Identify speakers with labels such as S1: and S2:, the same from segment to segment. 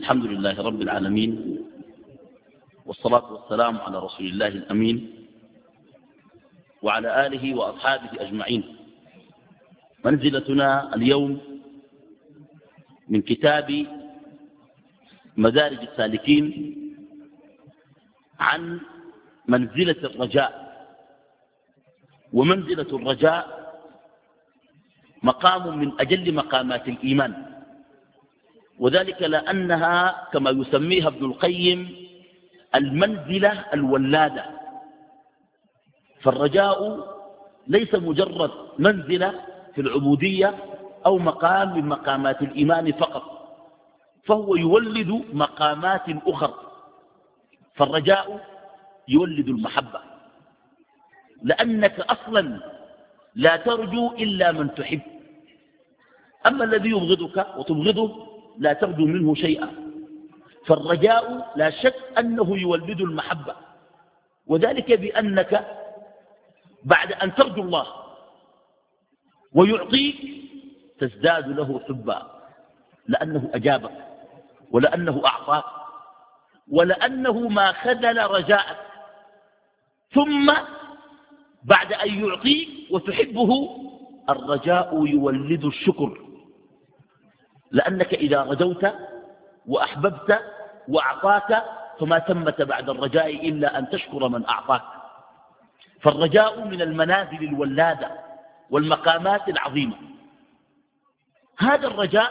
S1: الحمد لله رب العالمين، والصلاة والسلام على رسول الله الأمين وعلى آله وأصحابه أجمعين. منزلتنا اليوم من كتاب مدارج السالكين عن منزلة الرجاء. ومنزلة الرجاء مقام من أجل مقامات الإيمان، وذلك لأنها كما يسميها ابن القيم المنزلة الولادة. فالرجاء ليس مجرد منزلة في العبودية أو مقام من مقامات الإيمان فقط، فهو يولد مقامات أخرى. فالرجاء يولد المحبة، لأنك أصلا لا ترجو إلا من تحب. أما الذي يبغضك وتبغضه لا ترجو منه شيئا. فالرجاء لا شك أنه يولد المحبة، وذلك بأنك بعد أن ترجو الله ويعطيك تزداد له حبا، لأنه أجابك ولأنه أعطاك ولأنه ما خذل رجاءك. ثم بعد أن يعطيك وتحبه الرجاء يولد الشكر، لأنك إذا رجوت وأحببت وأعطاك فما ثمة بعد الرجاء إلا أن تشكر من أعطاك. فالرجاء من المنازل الولادة والمقامات العظيمة. هذا الرجاء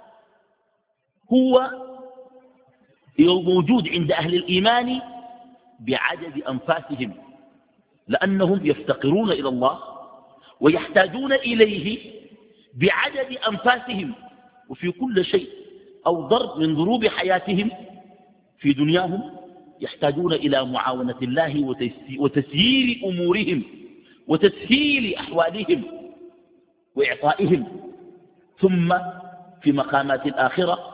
S1: هو موجود عند أهل الإيمان بعدد أنفاسهم، لأنهم يفتقرون إلى الله ويحتاجون إليه بعدد أنفاسهم. وفي كل شيء أو ضرب من ضروب حياتهم في دنياهم يحتاجون إلى معاونة الله وتسيير أمورهم وتسهيل أحوالهم وإعطائهم. ثم في مقامات الآخرة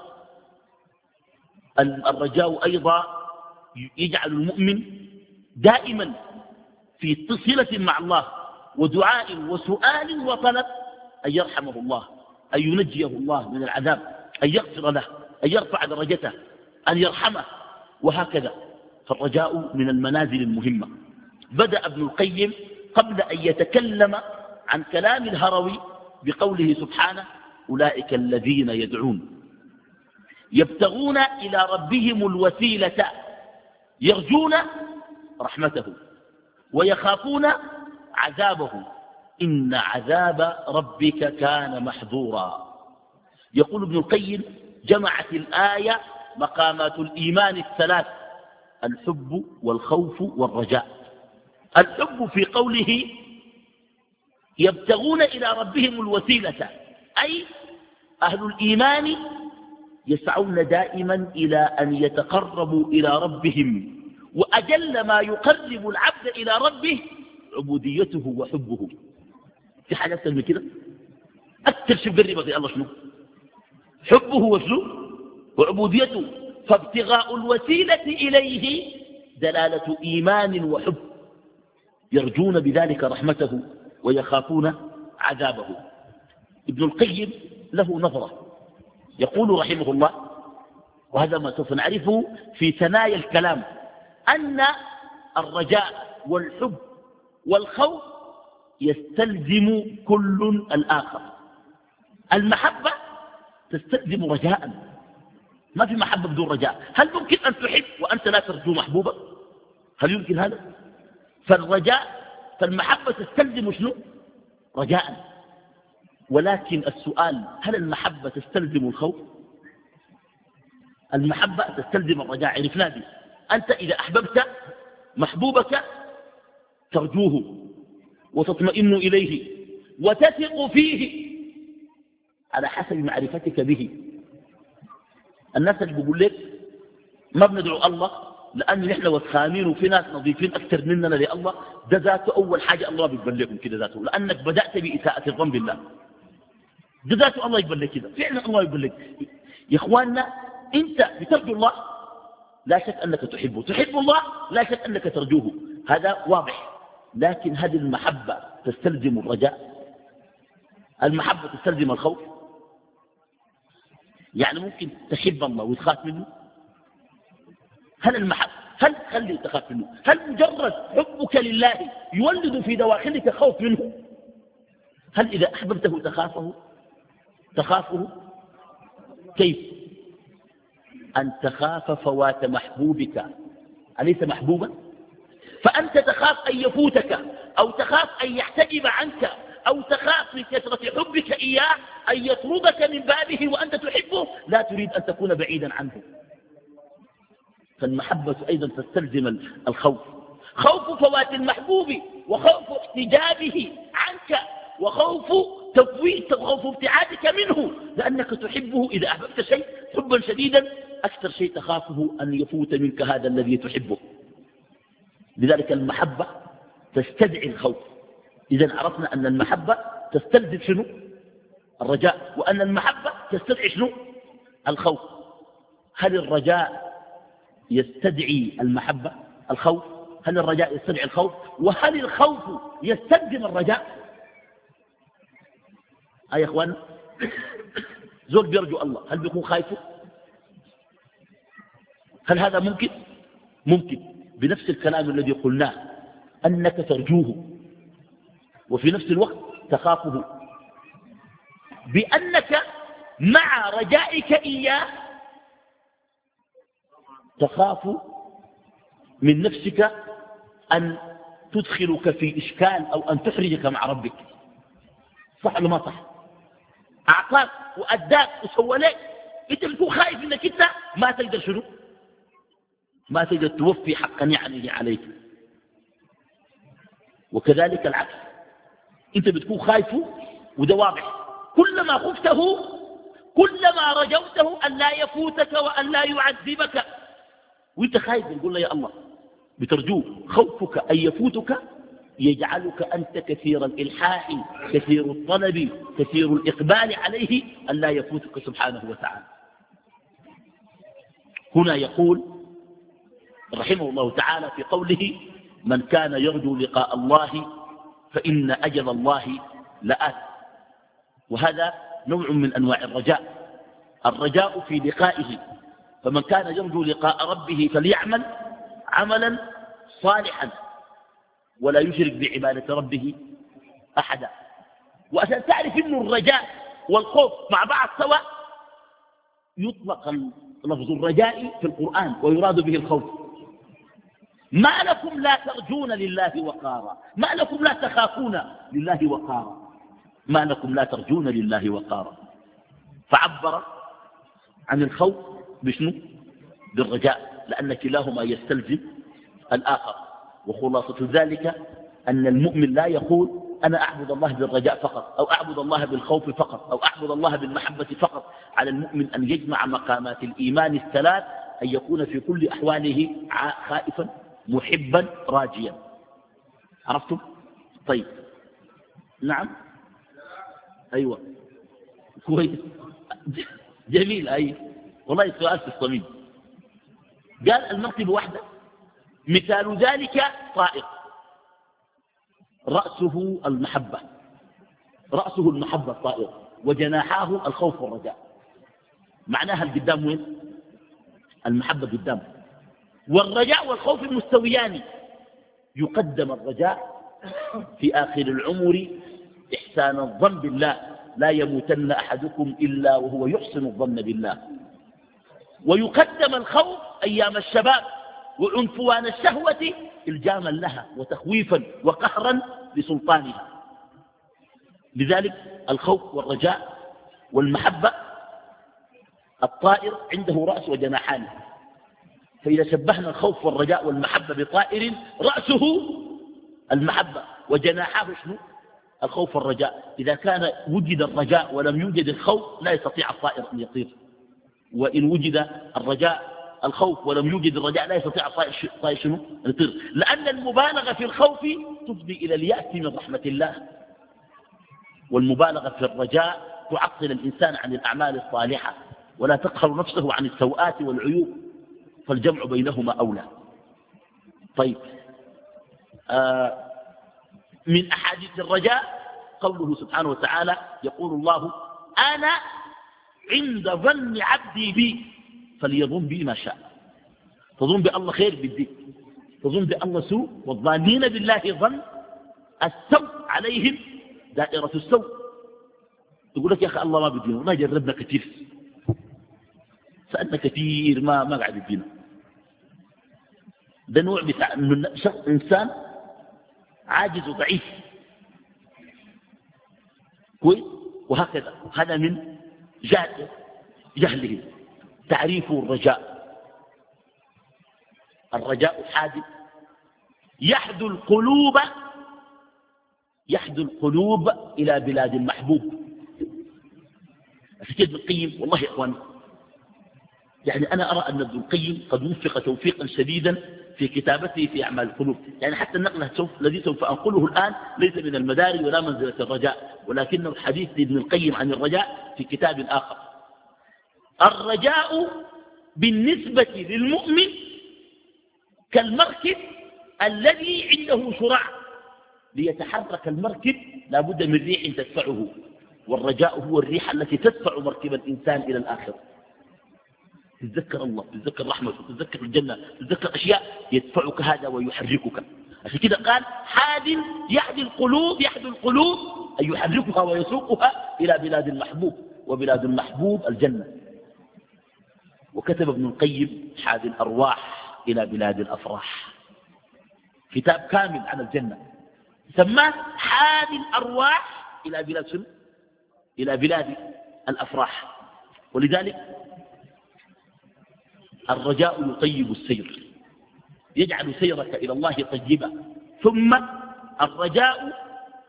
S1: الرجاء أيضا يجعل المؤمن دائما في صلة مع الله ودعاء وسؤال وطلب أن يرحمه الله، أن ينجيه الله من العذاب، أن يغفر له، أن يرفع درجته، أن يرحمه، وهكذا. فالرجاء من المنازل المهمة. بدأ ابن القيم قبل أن يتكلم عن كلام الهروي بقوله سبحانه: أولئك الذين يدعون يبتغون إلى ربهم الوسيلة يرجون رحمته ويخافون عذابه إن عذاب ربك كان محذورا. يقول ابن القيم: جمعت الآية مقامات الإيمان الثلاث: الحب والخوف والرجاء. الحب في قوله يبتغون إلى ربهم الوسيلة، أي أهل الإيمان يسعون دائما إلى أن يتقربوا إلى ربهم، وأجل ما يقرب العبد إلى ربه عبوديته وحبه. في حاجة أكثر من كده؟ أكثر شيء قربك يا الله شنو؟ حبه وشنو؟ وعبوديته. فابتغاء الوسيلة إليه دلالة إيمان وحب، يرجون بذلك رحمته ويخافون عذابه. ابن القيم له نظرة، يقول رحمه الله، وهذا ما سوف نعرفه في ثنايا الكلام، أن الرجاء والحب والخوف يستلزم كل الآخر. المحبة تستلزم رجاء، ما في محبة بدون رجاء. هل ممكن أن تحب وأنت لا ترجو محبوبة؟ هل يمكن هذا؟ فالمحبة تستلزم شنو؟ رجاء. ولكن السؤال: هل المحبة تستلزم الخوف؟ المحبة تستلزم الرجاء، عرفنا دي. أنت إذا أحببت محبوبك ترجوه وتطمئن إليه وتثق فيه على حسب معرفتك به. الناس اللي بيقول لك ما بندعو الله لأن نحن وسخانين وفي ناس نظيفين أكثر مننا لله، ده ذاته أول حاجة الله بيقبل لكم كده ذاته، لأنك بدأت بإساءة الظن بالله. ده ذاته الله يقبل لك كده، فعلا الله يقبل لك. يا إخواننا، أنت بترجو الله لا شك أنك تحبه، تحب الله لا شك أنك ترجوه، هذا واضح. لكن هذه المحبة تستلزم الرجاء، المحبة تستلزم الخوف. يعني ممكن تحب الله وتخاف منه؟ هل خلي تخاف منه؟ هل مجرد حبك لله يولد في دواخلك خوف منه؟ هل إذا أحببته تخافه؟ كيف؟ أن تخاف فوات محبوبك، أليس محبوبا؟ فأنت تخاف أن يفوتك، أو تخاف أن يحتجب عنك، أو تخاف من كثرة حبك إياه أن يطردك من بابه وأنت تحبه، لا تريد أن تكون بعيدا عنه. فالمحبة أيضا تستلزم الخوف، خوف فوات المحبوب، وخوف احتجابه عنك، وخوف خوف ابتعادك منه، لأنك تحبه. إذا أحببت شيء حبا شديدا أكثر شيء تخافه أن يفوت منك هذا الذي تحبه. لذلك المحبة تستدعي الخوف. إذا عرفنا أن المحبة تستلزم شنو؟ الرجاء، وأن المحبة تستدعي شنو؟ الخوف. هل الرجاء يستدعي المحبة؟ الخوف. هل الرجاء يستدعي الخوف؟ وهل الخوف يستلزم الرجاء؟ يا إخوان، زول بيرجو الله هل بيكون خايفه؟ هل هذا ممكن؟ ممكن، بنفس الكلام الذي قلناه أنك ترجوه وفي نفس الوقت تخافه، بأنك مع رجائك إياه تخاف من نفسك أن تدخلك في إشكال أو أن تحرجك مع ربك. صح ولا ما صح؟ أعطاك وأداك وسوى لك، أنت بتكون خايف أنك أنت ما تقدر شنو؟ ما تقدر توفي حق نعمه عليك. وكذلك العكس، أنت بتكون خايفه وده واضح، كلما خفته كلما رجوته أن لا يفوتك وأن لا يعذبك، وانت خايف تقول له يا الله، بترجوه. خوفك أن يفوتك يجعلك أنت كثير الإلحاح، كثير الطلب، كثير الإقبال عليه أن لا يفوتك سبحانه وتعالى. هنا يقول رحمه الله تعالى في قوله: من كان يرجو لقاء الله فإن أجل الله لآت. وهذا نوع من أنواع الرجاء، الرجاء في لقائه. فمن كان يرجو لقاء ربه فليعمل عملا صالحا ولا يشرك بعبادة ربه أحدا. وعشان تعرف أن الرجاء والخوف مع بعض سواء، يطلق لفظ الرجاء في القرآن ويراد به الخوف. ما لكم لا ترجون لله وقارا، ما لكم لا تخافون لله وقارا، ما لكم لا ترجون لله وقارا. فعبر عن الخوف بشنو؟ بالرجاء، لأن كلاهما يستلزم الآخر. وخلاصة ذلك أن المؤمن لا يقول أنا أعبد الله بالرجاء فقط، أو أعبد الله بالخوف فقط، أو أعبد الله بالمحبة فقط. على المؤمن أن يجمع مقامات الإيمان الثلاث، أن يكون في كل أحواله خائفا محبا راجيا. عرفتم؟ طيب، نعم، أيوة، كويس، جميل. أي والله السؤال في الصميم. قال المرتبة واحدة، مثال ذلك طائر رأسه المحبة، رأسه المحبة الطائر، وجناحاه الخوف والرجاء. معناها القدام وين؟ المحبة قدام، والرجاء والخوف مستويان. يقدم الرجاء في آخر العمر إحسان الظن بالله، لا يموتن أحدكم إلا وهو يحسن الظن بالله. ويقدم الخوف أيام الشباب وعنفوان الشهوة إلجاما لها وتخويفا وقهرا لسلطانها. لذلك الخوف والرجاء والمحبة، الطائر عنده رأس وجناحان. فإذا شبهنا الخوف والرجاء والمحبة بطائر رأسه المحبة وجناحاه شنو؟ الخوف والرجاء. إذا كان وجد الرجاء ولم يوجد الخوف لا يستطيع الطائر أن يطير، وإن وجد الخوف ولم يوجد الرجاء لا يستطيع الطائر شنو؟ أن يطير. لأن المبالغة في الخوف تفضي إلى اليأس من رحمة الله، والمبالغة في الرجاء تعطل الإنسان عن الأعمال الصالحة ولا تقهر نفسه عن السوءات والعيوب، فالجمع بينهما أولى. طيب، من أحاديث الرجاء قوله سبحانه وتعالى: يقول الله أنا عند ظن عبدي بي فليظن بي ما شاء. تظن بالله خير بالدين، تظن بالله سوء، والظانين بالله ظن السوء عليهم دائرة السوء. تقول لك يا أخي الله ما بدينا، ما جربنا كثير، سألنا كثير ما قاعد يدينا. ده نوع بتاع إنسان عاجز وضعيف كويس. وهكذا هذا من جهله. تعريف الرجاء. الرجاء حادث يحدو القلوب إلى بلاد المحبوب. ابن القيم والله يا إخواني، يعني أنا أرى أن ابن القيم قد وفق توفيقا شديدا في كتابته في أعمال القلوب. يعني حتى النقل الذي سوف أنقله الآن ليس من المداري ولا منزلة الرجاء، ولكنه الحديث لابن القيم عن الرجاء في كتاب آخر. الرجاء بالنسبة للمؤمن كالمركب الذي عنده شراع، ليتحرك المركب لا بد من ريح تدفعه، والرجاء هو الريح التي تدفع مركب الإنسان إلى الآخرة. تتذكر الله، تتذكر رحمته، تتذكر الجنة، تتذكر أشياء يدفعك هذا ويحركك. عشان كده قال حاد يحدي القلوب أن يحركها ويسوقها إلى بلاد المحبوب، وبلاد المحبوب الجنة. وكتب ابن القيم حاد الأرواح إلى بلاد الأفراح، كتاب كامل عن الجنة سماه حاد الأرواح إلى بلاد شنو؟ إلى بلاد الأفراح. ولذلك الرجاء يطيب السير، يجعل سيرك إلى الله طيبا. ثم الرجاء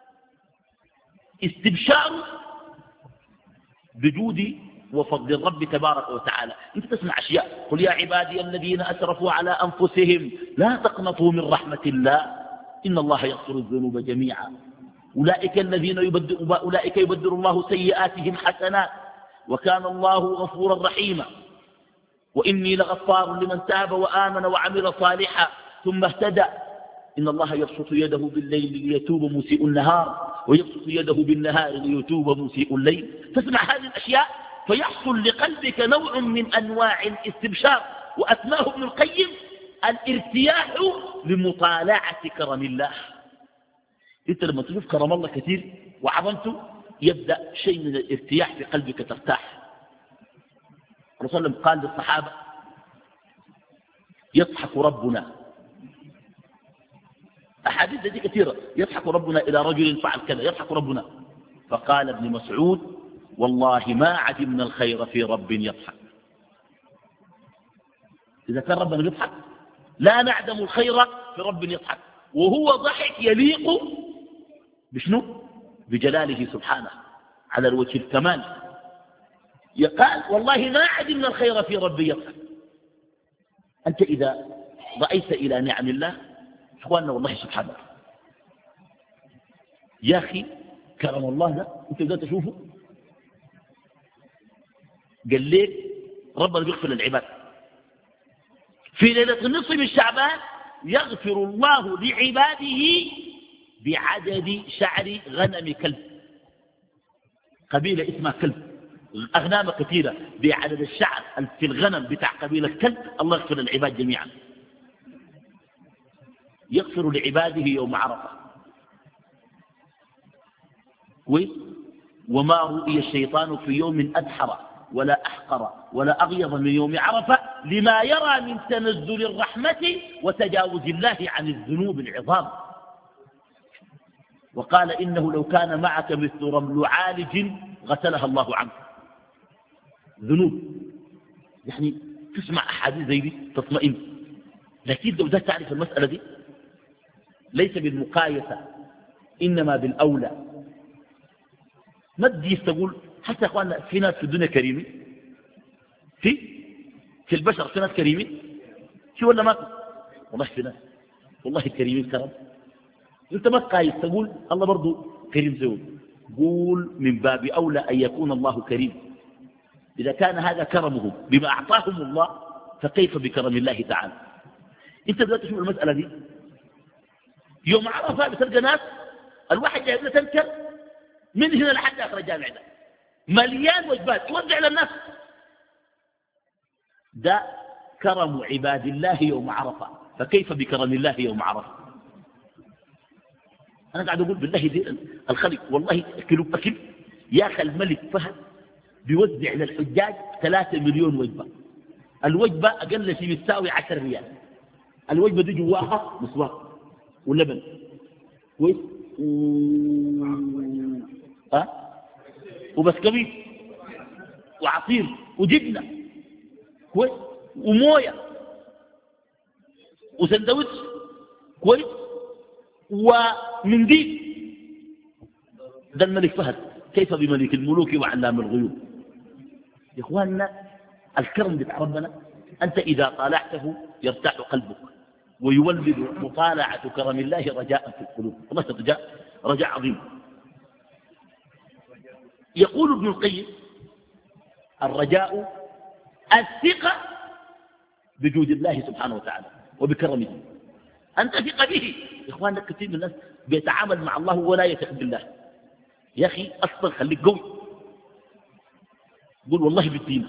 S1: استبشار بجود وفضل الرب تبارك وتعالى. انت تسمع أشياء، قل يا عبادي الذين أسرفوا على أنفسهم لا تقنطوا من رحمة الله إن الله يغفر الذنوب جميعا أولئك يبدل الله سيئاتهم حسنات وكان الله غفورا رحيما وإني لغفار لمن تاب وآمن وعمل صالحا ثم اهتدى إن الله يبسط يده بالليل ليتوب مسيء النهار ويبسط يده بالنهار ليتوب مسيء الليل. تسمع هذه الأشياء فيحصل لقلبك نوع من أنواع الاستبشار، وأسماه ابن القيم الارتياح لمطالعة كرم الله. انت لما تشوف كرم الله كثير وعظمته يبدأ شيء من الارتياح في قلبك، ترتاح. الرسول صلى الله عليه وسلم قال للصحابة يضحك ربنا، أحاديث دي كثيرة، يضحك ربنا إلى رجل فعل كذا، يضحك ربنا. فقال ابن مسعود والله ما عدمنا الخير في رب يضحك. إذا كان ربنا يضحك لا نعدم الخير في رب يضحك، وهو ضحك يليق بشنو؟ بجلاله سبحانه على الوجه الكمال. يقال والله ما عدمنا الخير في رب يضحك. أنت إذا رأيت إلى نعم الله إخواننا والله سبحانه يا أخي كرم الله ده أنت بدأت تشوفه. قال لك ربنا بيغفر للعباد في ليلة النصف من شعبان، يغفر الله لعباده بعدد شعر غنم كلب. قبيلة اسمها كلب، أغنام كثيرة بعدد الشعر في الغنم بتاع قبيلة كلب. الله يغفر للعباد جميعا، يغفر لعباده يوم عرفة. وما رؤي الشيطان في يوم أدحر ولا أحقر ولا أغيظ من يوم عرفة لما يرى من تنزل الرحمة وتجاوز الله عن الذنوب العظام. وقال إنه لو كان معك مثل رمل عالج غسلها الله عنك. ذنوب يعني تسمع أحاديث زي دي تطمئن. لكن لو ده تعرف المسألة دي ليس بالمقايسة إنما بالأولى. ما تجيس تقول حتى أخواننا في ناس في الدنيا كريمين، في البشر في ناس كريمين، في ولا ما؟ والله في ناس والله كريمين كرم. انت ما تقايس تقول الله برضو كريم زول، قول من باب أولى أن يكون الله كريم. إذا كان هذا كرمه بما أعطاهم الله فكيف بكرم الله تعالى؟ انت بدأت تشوف المسألة دي يوم عرفة بتلقى ناس الواحد جايب له تنكر من هنا لحد آخر الجامع ده مليان وجبات توزع للناس. ده كرم عباد الله يوم عرفة، فكيف بكرم الله يوم عرفة؟ أنا قاعد أقول بالله دي الخلق والله كيلو أكل. يا أخي الملك فهد بيوزع للحجاج 3 مليون وجبة. الوجبة أقل شيء بتساوي 10 ريال. الوجبة دي جواها مسواق ولبن كويس وبسكويت وعصير وجبنة كويس ومويه وسندوتش كويس ومنديل. ده الملك فهد، كيف بملك الملوك وعلام الغيوب؟ يا اخواننا الكرم بتاع ربنا انت اذا طالعته يرتاح قلبك ويولد مطالعه كرم الله رجاء في القلوب. الله رجاء عظيم. يقول ابن القيم الرجاء الثقة بجود الله سبحانه وتعالى وبكرمه. أنت ثق به. يا إخواننا كثير من الناس بيتعامل مع الله ولا يثق بالله. يا أخي أصلا خليك قوي، قول والله بالدين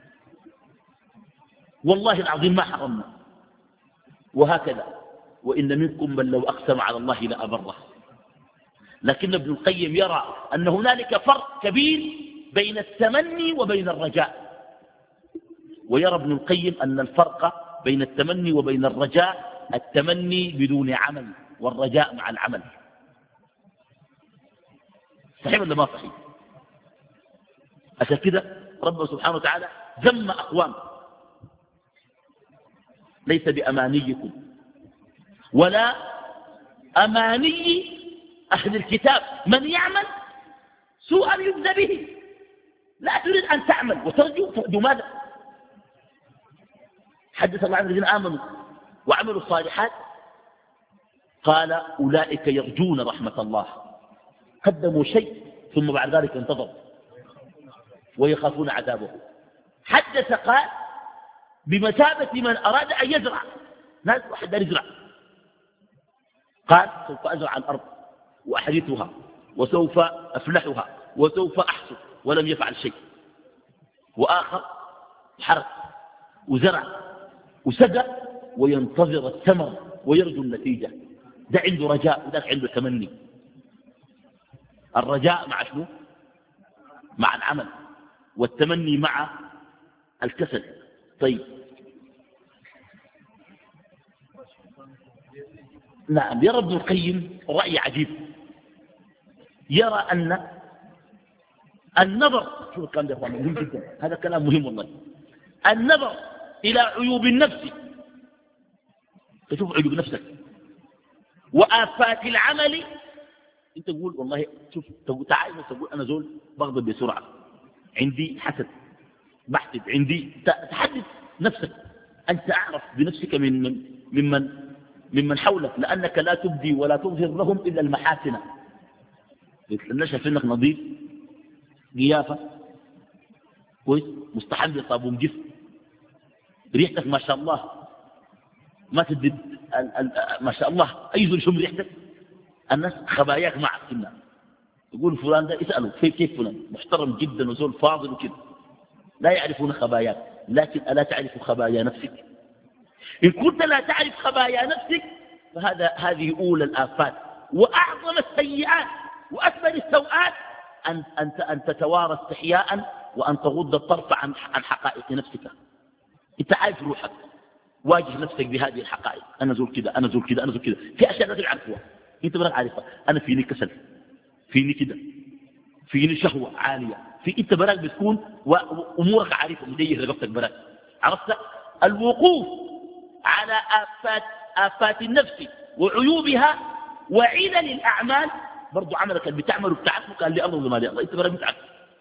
S1: والله العظيم ما حرمنا، وهكذا. وإن منكم من لو أقسم على الله لأبره. لكن ابن القيم يرى أن هنالك فرق كبير بين التمني وبين الرجاء. ويرى ابن القيم أن الفرق بين التمني وبين الرجاء التمني بدون عمل والرجاء مع العمل. صحيح ولا ما صحيح؟ عشان كده ربنا سبحانه وتعالى ذم أقوام ليس بأمانيكم ولا أماني أهل الكتاب من يعمل سوءا يجزى به. لا تريد أن تعمل وترجو ماذا؟ حدث الله عن الذين آمنوا وعملوا الصالحات قال أولئك يرجون رحمة الله. قدموا شيء ثم بعد ذلك انتظروا ويخافون عذابه. حدث قال بمثابة من أراد أن يزرع. ناس واحد دار يزرع قال سوف أزرع الأرض وأحرثها وسوف أفلحها وسوف أحصد، ولم يفعل شيء. وآخر حرث وزرع وسقى وينتظر الثمر ويرجو النتيجة. ده عنده رجاء وذاك عنده تمني. الرجاء مع شنو؟ مع العمل، والتمني مع الكسل. طيب نعم. يرى ابن القيم رأي عجيب، يرى أن النظر، شوف الكلام ده يا اخوان مهم جدا، هذا كلام مهم والله. النظر إلى عيوب النفس، تشوف عيوب نفسك وآفات العمل. انت تقول والله شوف تعال تقول أنا زول بغضب بسرعة، عندي حسد بحسد، عندي تحدث نفسك. أنت أعرف بنفسك ممن حولك، لأنك لا تبدي ولا تظهر لهم إلا المحاسن. نشف إنك نظيف قيافة كويس مستحمل صابون جسم، ريحتك ما شاء الله ما تدد ما شاء الله أي زول شم ريحتك. الناس خباياك مع السنة يقول فلان ده اسأله كيف فلان محترم جدا وزول فاضل وكده، لا يعرفون خباياك. لكن ألا تعرف خبايا نفسك؟ إن كنت لا تعرف خبايا نفسك هذه أولى الآفات وأعظم السيئات وأكبر السوءات أن تتوارى استحياء وأن تغض الطرف عن حقائق نفسك. أنت عارف روحك، واجه نفسك بهذه الحقائق. أنا زول كده، أنا زول كده، أنا زول كده. في أشياء لا تعرفها أنت براك عارفها. أنا فيني كسل، فيني كده، فيني شهوة عالية، أنت براك بتكون وأمورك عارفة مديه رقبتك براك. عرفت الوقوف على آفات النفس وعيوبها وعلل الأعمال. برضو عملك اللي بتعمله بتاعك قال لي الله ما لي الله، أنت براك بتاعك.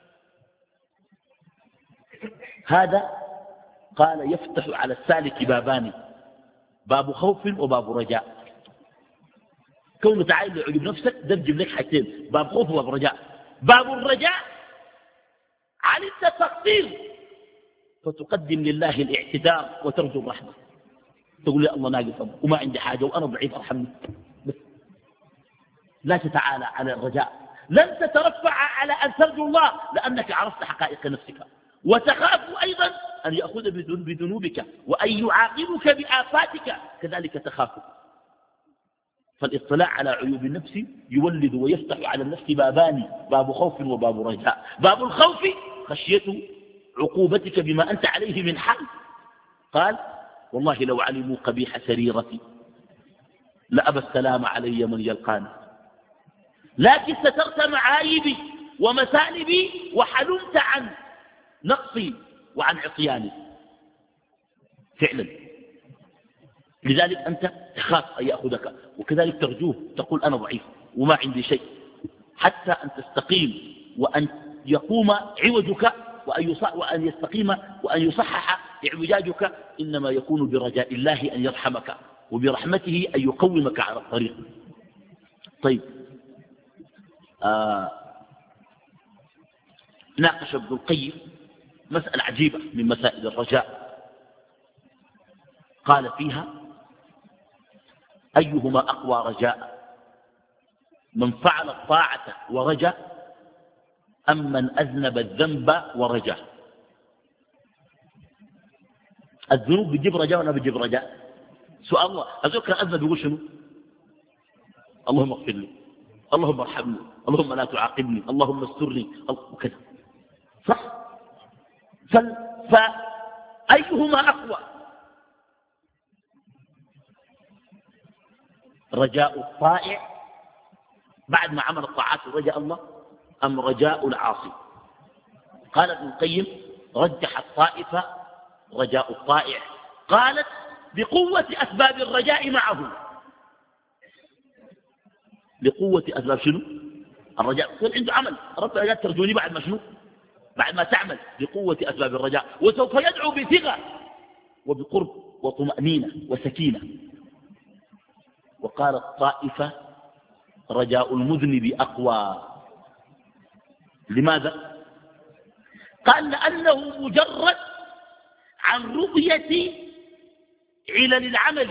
S1: هذا قال يفتح على السالك بابان، باب خوف وباب رجاء. كونه تعالى عجب نفسك ده بجيب لك حاجتين، باب خوف وباب رجاء. باب الرجاء علمت التقصير فتقدم لله الاعتذار وترجو الرحمة، تقول يا الله ناقص وما عندي حاجة وأنا ضعيف أرحمني، بس لا تتعالى على الرجاء. لن تترفع على أن ترجو الله لأنك عرفت حقائق نفسك، وتخاف أيضا أن يأخذ بذنوبك وأن يعاقبك بآفاتك، كذلك تخاف. فالاطلاع على عيوب النفس يولد ويفتح على النفس بابان، باب خوف وباب رجاء. باب الخوف خشية عقوبتك بما أنت عليه من حال. قال والله لو علموا قبيح سريرتي لأبى السلام علي من يلقاني، لكن سترت معايبي ومسالبي وحلمت عن نقصي وعن عصياني فعلا. لذلك أنت تخاف أن يأخذك، وكذلك ترجوه، تقول أنا ضعيف وما عندي شيء، حتى أن تستقيم وأن يقوم عوجك وأن يستقيم وأن يصحح اعوجاجك، إنما يكون برجاء الله أن يرحمك وبرحمته أن يقومك على الطريق. طيب ناقش ابن القيم مسألة عجيبة من مسائل الرجاء، قال فيها أيهما أقوى رجاء، من فعل الطاعة ورجى أم من أذنب الذنب ورجى؟ الذنوب بتجيب رجاء ولا بتجيب رجاء؟ سؤال الله. أذكر أذنب يقول شنو؟ اللهم اغفر لي، اللهم ارحمني، اللهم لا تعاقبني، اللهم استرني وكذا، صح؟ فأيهما أقوى، رجاء الطائع بعد ما عمل الطاعات ورجاء الله أم رجاء العاصي؟ قال ابن القيم رجح الطائفة رجاء الطائع، قالت بقوة أسباب الرجاء معه. لقوة أسباب شنو؟ الرجاء. يكون عنده عمل، رب لا ترجوني بعد ما شنو؟ بعد ما تعمل، بقوة أسباب الرجاء، وسوف يدعو بثقة وبقرب وطمأنينة وسكينة. وقال الطائفة رجاء المذنب أقوى. لماذا؟ قال لأنه مجرد عن رؤية علل العمل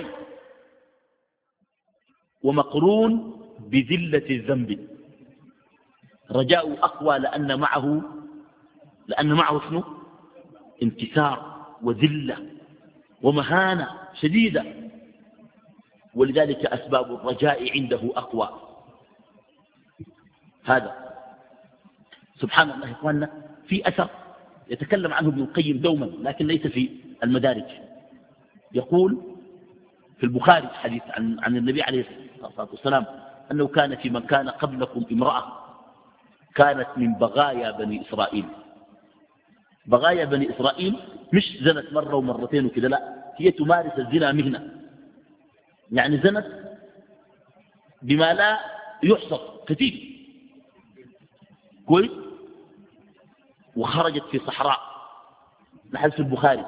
S1: ومقرون بذلة الذنب. رجاء أقوى لأن معه شنو؟ انكسار وذلة ومهانة شديدة، ولذلك أسباب الرجاء عنده أقوى. هذا سبحان الله. إخواننا في أثر يتكلم عنه ابن القيم دوما لكن ليس في المدارج. يقول في البخاري حديث عن النبي عليه الصلاة والسلام أنه كان في من كان قبلكم امرأة كانت من بغايا بني إسرائيل. بغايا بني إسرائيل مش زنت مرة ومرتين وكذا، لا، هي تمارس الزنا مهنة، يعني زنت بما لا يحصر كثير كويس، وخرجت في صحراء نحن في البخاري،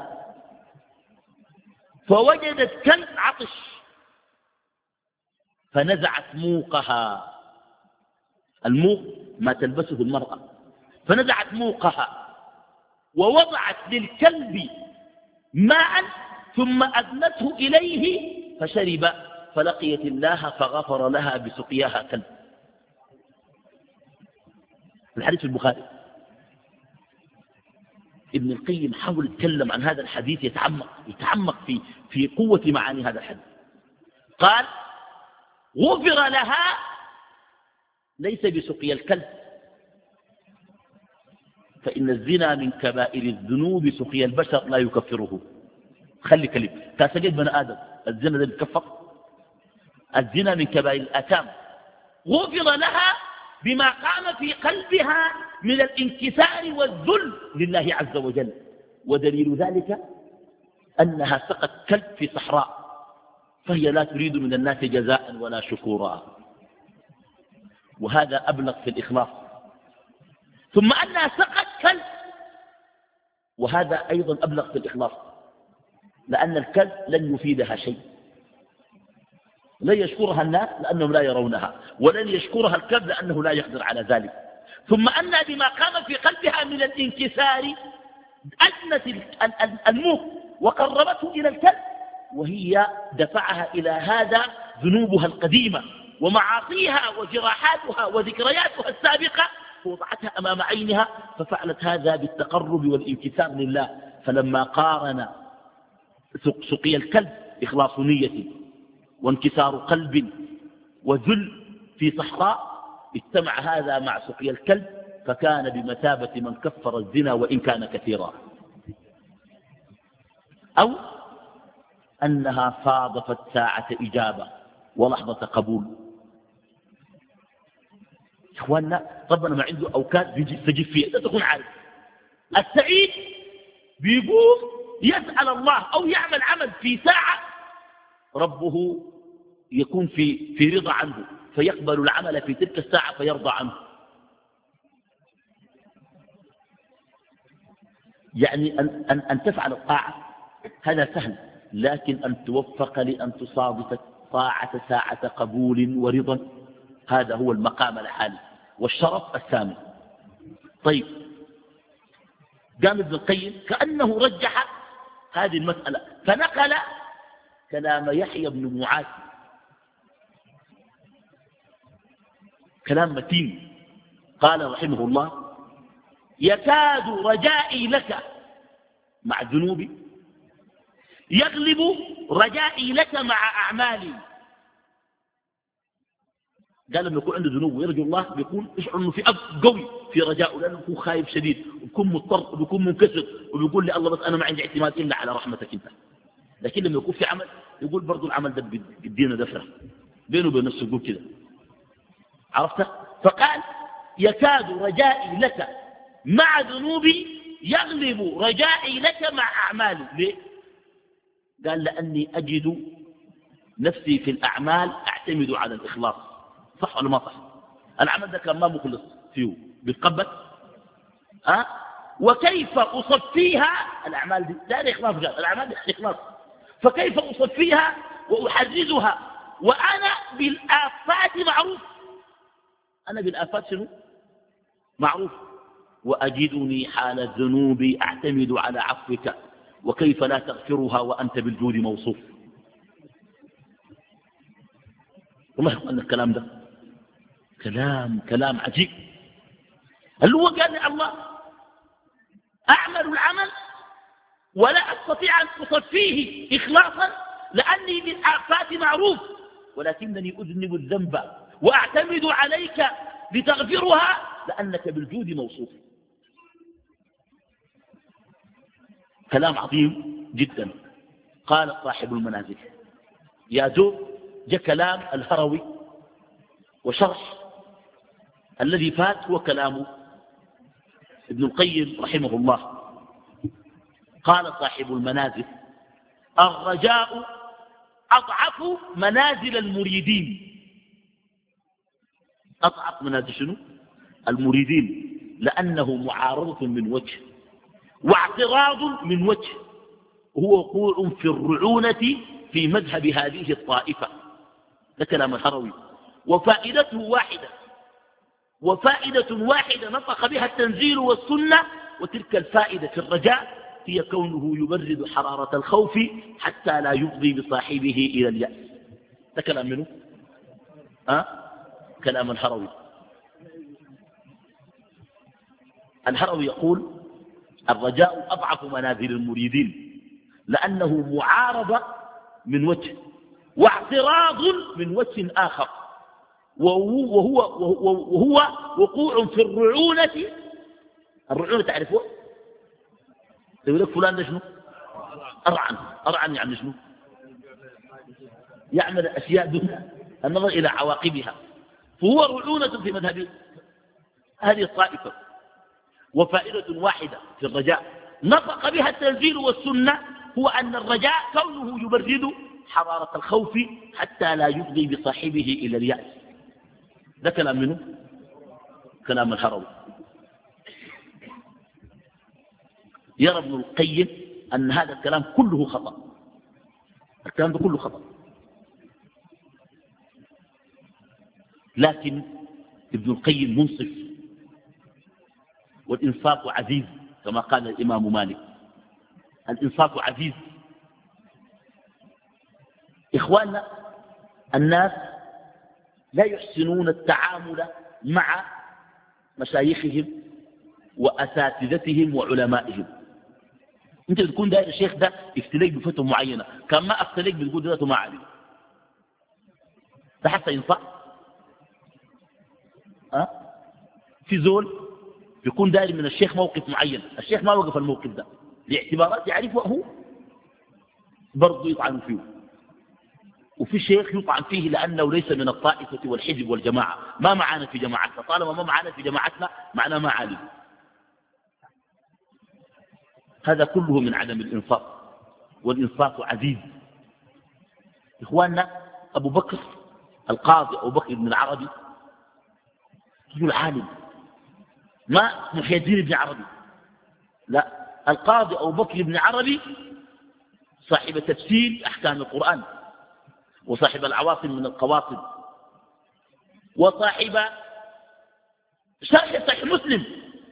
S1: فوجدت كلب عطش فنزعت موقها. الموق ما تلبسه المرأة، فنزعت موقها ووضعت للكلب ماء ثم أذنته إليه فشرب، فلقيت الله فغفر لها بسقياها كلب. الحديث في البخاري. ابن القيم حاول يتكلم عن هذا الحديث، يتعمق في قوة معاني هذا الحديث. قال غفر لها ليس بسقيا الكلب، فإن الزنا من كبائر الذنوب، سقيا البشر لا يكفره. خلي كلب تاسقيت بني آدم، الزنا ده بيكفر؟ الزنا من كبائر الآثام. غفر لها بما قام في قلبها من الانكسار والذل لله عز وجل، ودليل ذلك أنها سقت كلب في صحراء، فهي لا تريد من الناس جزاء ولا شكورا، وهذا أبلغ في الإخلاص. ثم أنها سقت كلب، وهذا أيضا أبلغ في الإخلاص، لأن الكلب لن يفيدها شيء، لن يشكرها الناس لأنهم لا يرونها، ولن يشكرها الكلب لأنه لا يقدر على ذلك. ثم أن بما قام في قلبها من الانكسار أدنت الموت وقربته إلى الكلب، وهي دفعها إلى هذا ذنوبها القديمة ومعاصيها وجراحاتها وذكرياتها السابقة ووضعتها أمام عينها، ففعلت هذا بالتقرب والانكسار لله. فلما قارن سقي الكلب إخلاص نية وانكسار قلب وذل في صحراء، اجتمع هذا مع سقي الكلب فكان بمثابة من كفر الزنا وإن كان كثيرا. أو أنها صادفت ساعة إجابة ولحظة قبول. إخواننا ربنا ما عنده أوقات بيستجيب فيها، أنت تكون عارف. السعيد بيقوم يسأل الله أو يعمل عمل في ساعة ربه يكون في رضا عنه، فيقبل العمل في تلك الساعة فيرضى عنه. يعني أن تفعل الطاعة هذا سهل، لكن أن توفق لأن تصادف الطاعة ساعة قبول ورضا هذا هو المقام العالي والشرف السامي. طيب، قام ابن القيم كأنه رجح هذه المسألة فنقل كلام يحيى بن معاذ، كلام متين. قال رحمه الله: يكاد رجائي لك مع ذنوبي يغلب رجائي لك مع أعمالي. قال لما يكون عنده ذنوب ويرجو الله بيكون يشعر انه في أب قوي في رجائه، لأنه يكون خايف شديد وبيكون مضطر وبيكون منكسر وبيقول لي الله بس أنا ما عندي اعتماد إلا على رحمتك أنت. لكن لما يكون في عمل يقول برضو العمل ده بيدينا دفرة بينه وبين نفسه، يقول كده. عرفت؟ فقال: يكاد رجائي لك مع ذنوبي يغلب رجائي لك مع أعمالي. ليه؟ قال: لأني أجد نفسي في الأعمال أعتمد على الإخلاص. صح ولا ما صح؟ العمل ده كان ما مخلص فيه بيتقبل. وكيف أصفيها الأعمال دي؟ لا إخلاص، قال الأعمال دي إخلاص، فكيف أصفيها وأحرزها وأنا بالآفات معروف؟ أنا بالآفات شنو؟ معروف. وأجدني حال الذنوب أعتمد على عفوك وكيف لا تغفرها وأنت بالجود موصوف. والله أن الكلام ده كلام عجيب. هل هو قال لي الله أعمل العمل ولا أستطيع أن أصفيه إخلاصا لأني بالآفات معروف، ولكنني أذنب الذنب وأعتمد عليك لتغفرها لأنك بالجود موصوف. كلام عظيم جدا. قال صاحب المنازل: يا زور، جاء كلام الهروي وشرح الذي فات هو كلام ابن القيم رحمه الله. قال صاحب المنازل: الرجاء أضعف منازل المريدين. أضعف منازل شنو؟ المريدين، لأنه معارضة من وجه واعتراض من وجه، وهو وقوع في الرعونة في مذهب هذه الطائفة. ده كلام الهروي. وفائدته واحدة نطق بها التنزيل والسنة، وتلك الفائدة في الرجاء هي كونه يبرد حرارة الخوف حتى لا يفضي بصاحبه إلى اليأس. ده كلام منه؟ كلام الهروي. الهروي يقول: الرجاء أضعف منازل المريدين لأنه معارضة من وجه واعتراض من وجه آخر، وهو وقوع في الرعونة. الرعونة تعرفوه؟ يقول لك فلان ده شنو؟ أرعن يعني شنو؟ يعمل أشياء دون النظر إلى عواقبها، فهو رعونة في مذهب هذه الطائفة. وفائدة واحدة في الرجاء نطق بها التنزيل والسنة هو أن الرجاء كونه يبرد حرارة الخوف حتى لا يفضي بصاحبه إلى اليأس. ده كلام منه؟ كلام الهروي. يرى ابن القيم أن هذا الكلام كله خطأ. الكلام ده كله خطأ، لكن ابن القيم منصف، والإنصاف عزيز كما قال الإمام مالك. الإنصاف عزيز. إخواننا، الناس لا يحسنون التعامل مع مشايخهم وأساتذتهم وعلمائهم. انت بتكون داير الشيخ ده افتليك بفتوى معينة، كان ما افتليك بتقول ذاته ما عليه، ده حتى ينفع. في زول بيكون داير من الشيخ موقف معين، الشيخ ما وقف الموقف ده لاعتبارات يعرفه هو، برضه يطعن فيه. وفي شيخ يطعن فيه لأنه ليس من الطائفة والحزب والجماعة، ما معانا في جماعتنا، طالما ما معانا في جماعتنا معناه ما عالم. هذا كله من عدم الإنصاف، والإنصاف عزيز. إخواننا، أبو بكر القاضي أبو بكر بن العربي رجل عالم، ما محي الدين بن عربي، لا، القاضي أبو بكر بن عربي صاحب تفسير أحكام القرآن، وصاحب العواصم من القواصم، وصاحب شرح صحيح مسلم،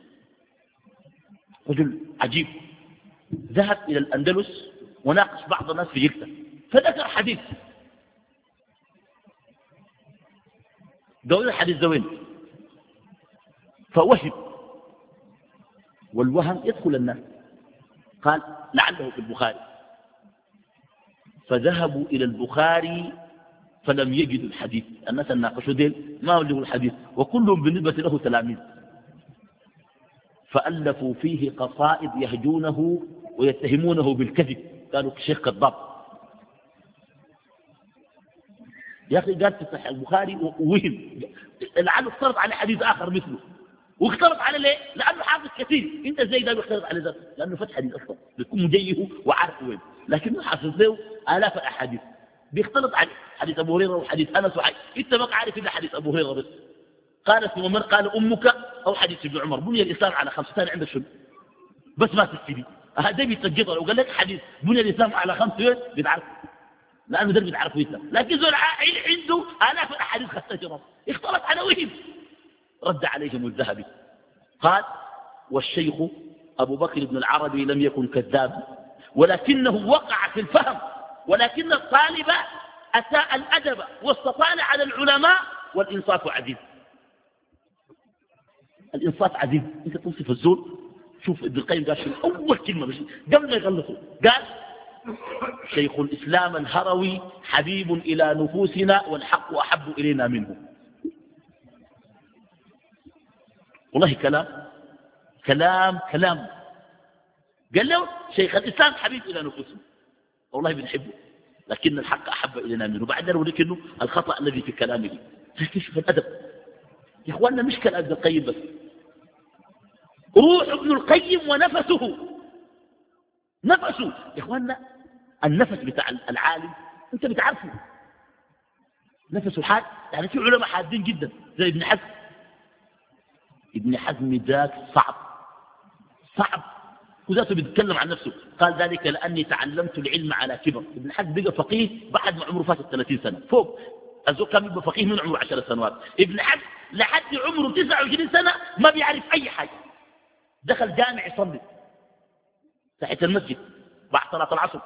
S1: رجل عجيب. ذهب إلى الأندلس وناقش بعض الناس في جلسة، فذكر حديث، قالوا الحديث ده وين؟ فوهم، والوهم يدخل الناس، قال لعله في البخاري، فذهبوا إلى البخاري فلم يجدوا الحديث. الناس الناقشوا دين ما وجدوا الحديث، وكلهم بالنسبة له تلاميذ، فألفوا فيه قصائد يهجونه ويتهمونه بالكذب، قالوا الشيخ كذاب. يا أخي قال في صحيح البخاري ووهم، لعله اختلط على حديث آخر مثله، واختلط على ليه؟ لأنه حافظ كثير. انت زي ده بيختلط على ذاته، لأنه فتح حديث أصلا بيكون مجيه وعارف وين، لكنه حافظ له آلاف الأحاديث، بيختلط على حديث أبو هريرة وحديث أنس انت ما عارف إلا حديث أبو هريرة بس. قال ثم من قال أمك أو حديث ابن عمر، بني الإسلام على 5 ثاني عندك شنو؟ بس ما تستفيد. هذا بيتسجط، لو قال لك حديث بني الإسلام على 5 بيتعرف، لأنه ده بيتعرفوا إسلام، لكن زول عنده آلاف الأحاديث خستجرة، اختلط على وهم. رد عليهم الذهبي قال: والشيخ أبو بكر بن العربي لم يكن كذاب، ولكنه وقع في الفهم، ولكن الطالب أساء الأدب واستطال على العلماء، والإنصاف عزيز. الإنصاف عزيز. أنت توصف الزول، شوف ابن القيم قال شنو أول كلمة بس قبل ما يغلطوا، قال: شيخ الإسلام الهروي حبيب إلى نفوسنا والحق أحب إلينا منه. والله كلام قال له شيخ الإسلام حبيب إلى نفوسنا، والله بنحبه، لكن الحق أحب إلينا منه. بعد ذلك إنه الخطأ الذي في كلامه. لكن شوف الأدب يا إخواننا، مش كلام ابن القيم بس، روح ابن القيم ونفسه. نفسه يا إخواننا، النفس بتاع العالم أنت بتعرفه، نفسه حاد. يعني في علماء حادين جدا زي ابن حزم. ابن حزم ذاك صعب، وذاته بيتكلم عن نفسه، قال: ذلك لأني تعلمت العلم على كبر. ابن حزم بقى فقيه بعد ما عمره فات 30 سنة فوق. الزول كان يبقى فقيه من عمره 10 سنوات، ابن حزم لحد عمره 29 سنة ما بيعرف أي حاجة. دخل جامع يصلي تحت المسجد بعد صلاة العصر،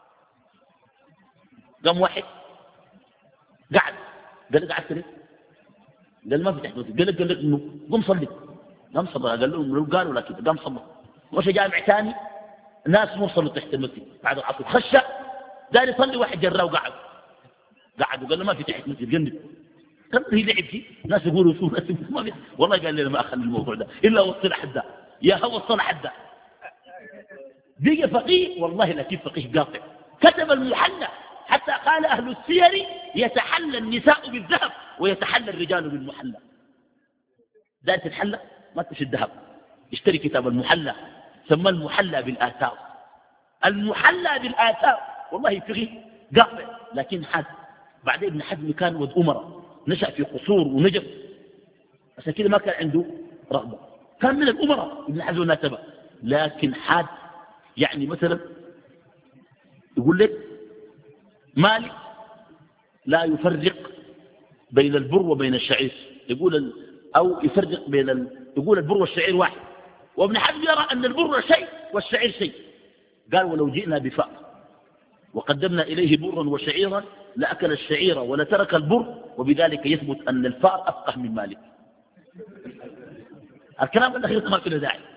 S1: قام واحد قعد، قال له: قعدت ليه؟ قال: ما في تحت المسجد. قال لك انه قم صلي. قام صلى. قال لهم قالوا لا كده، قام صلى. مشى جامع ثاني، ناس مرسلوا تحت المسجد بعد العصر، خش دار يصلي، واحد جراه وقعد وقال له: ما في تحت المسجد جنب. قال: هي لعب فيه، ناس يقولوا شو ما في. والله قال لي ما اخلي الموضوع ده الا وصل حدا، يا هو وصل حدا. بقى فقيه والله، لكن فقيه قاطع. كتب المحلى، حتى قال أهل السير: يتحلى النساء بالذهب ويتحلى الرجال بالمحلى. ذات تتحلى ما تمشي الذهب. اشتري كتاب المحلى، سمى المحلى بالآثار. المحلى بالآثار والله فقيه قاطع لكن حاد. بعدين ابن حزم كان ولد أمراء، نشأ في قصور ونجف، عشان كده ما كان عنده رغبة، كان من الأمراء ابن حزم ناتبه، لكن حاد. يعني مثلا يقول لك مالك لا يفرق بين البر وبين الشعير، أو يفرق يقول البر والشعير واحد، وابن حزم يرى أن البر شيء والشعير شيء. قال: ولو جئنا بفأر وقدمنا إليه برا وشعيرا لأكل الشعير ولترك البر، وبذلك يثبت أن الفار أفقه من مالك. الكلام الأخير ما فيه داعي.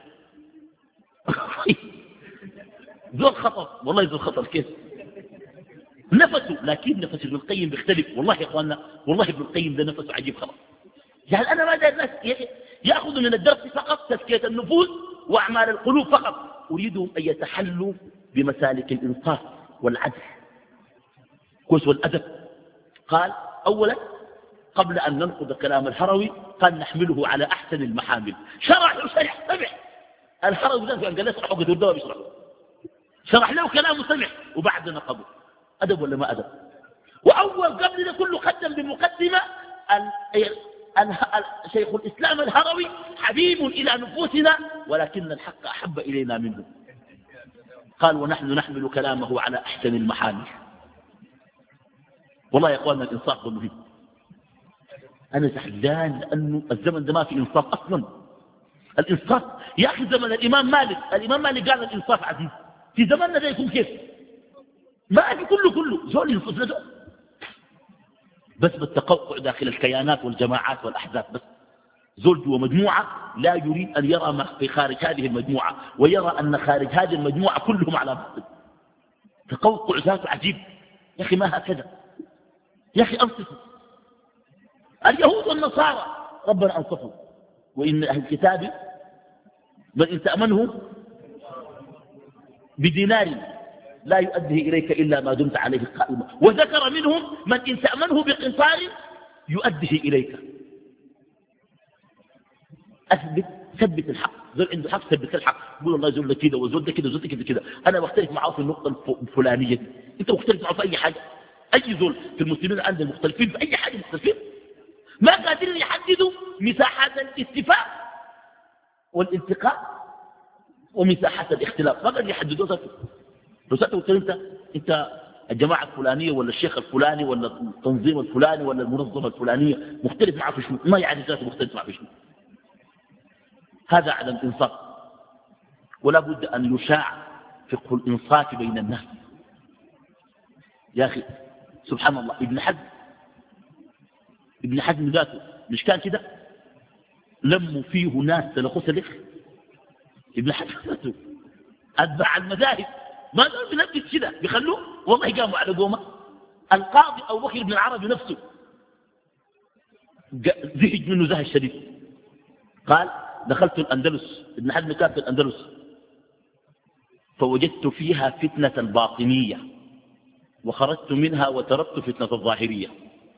S1: ذو الخطر، والله ذو الخطر كيف نفسه، لكن نفس ابن القيم بيختلف. والله يا اخواننا، والله ابن القيم ده نفسه عجيب خلاص. يعني أنا ما داير الناس يأخذوا من الدرس فقط تزكية النفوس وأعمال القلوب فقط، أريدهم أن يتحلوا بمسالك الإنصاف والعدل كويس والأدب. قال أولا قبل أن ننقض كلام الهروي قال نحمله على أحسن المحامل. شرح سمح الهروي ذاته قال له يشرح وقت الدواء بيشرح، شرح له كلامه سمح وبعد نقضه. أدب ولا ما أدب؟ وأول قبل ده كله قدم بمقدمة شيخ الإسلام الهروي حبيب إلى نفوسنا ولكن الحق أحب إلينا منه. قال ونحن نحمل كلامه على أحسن المحامل. والله يا أخواننا الإنصاف ده مهم. أنا زعلان لأنه الزمن ده ما في إنصاف أصلا. الإنصاف يا أخي زمن الإمام مالك قال الإنصاف عزيز، في زمننا ده يكون كيف؟ ما في كله زول ينصف له بس بالتقوقع داخل الكيانات والجماعات والأحزاب. بس زول جوا مجموعة لا يريد أن يرى ما في خارج هذه المجموعة، ويرى أن خارج هذه المجموعة كلهم على بعض. تقوقع ذاته عجيب. يا أخي ما هكذا يا أخي، أنصفوا. اليهود والنصارى ربنا أنصفوا. وإن أهل الكتاب من إن تأمنه بدينار لا يؤديه إليك إلا ما دمت عليه قائما، وذكر منهم من إن تأمنه بقنطار يؤديه إليك. ثبت الحق. زول عنده حق ثبت الحق. قول الله زول كده وزول ده كده وزول ده كده. أنا بختلف معه في النقطة الفلانية دي، أنت مختلف معه في أي حاجة. أي زول في المسلمين عندنا مختلفين في أي حاجة، مختلفين ما قادرين يحددوا مساحات الاتفاق والالتقاء ومساحات الاختلاف، ما قادرين يحددوا ذاته. لو سألت انت الجماعة الفلانية ولا الشيخ الفلاني ولا التنظيم الفلاني ولا المنظمة الفلانية مختلف معه في شنو؟ ما يعرف ذاته مختلف معه في شنو. هذا عدم انصاف. ولا بد أن يشاع فقه الإنصاف بين الناس. يا أخي سبحان الله، ابن حزم ذاته مش كان كده لموا فيه ناس تلخص سلخ. ابن حزم ذاته أتبع المذاهب ما دول بنفس كده بيخلوه، والله قاموا على قومه. القاضي أبو بكر بن العربي نفسه زهج منه زهج شديد. قال دخلت الأندلس، ابن حزم كان في الأندلس، فوجدت فيها فتنة باطنية وخرجت منها وتركت فتنة الظاهرية.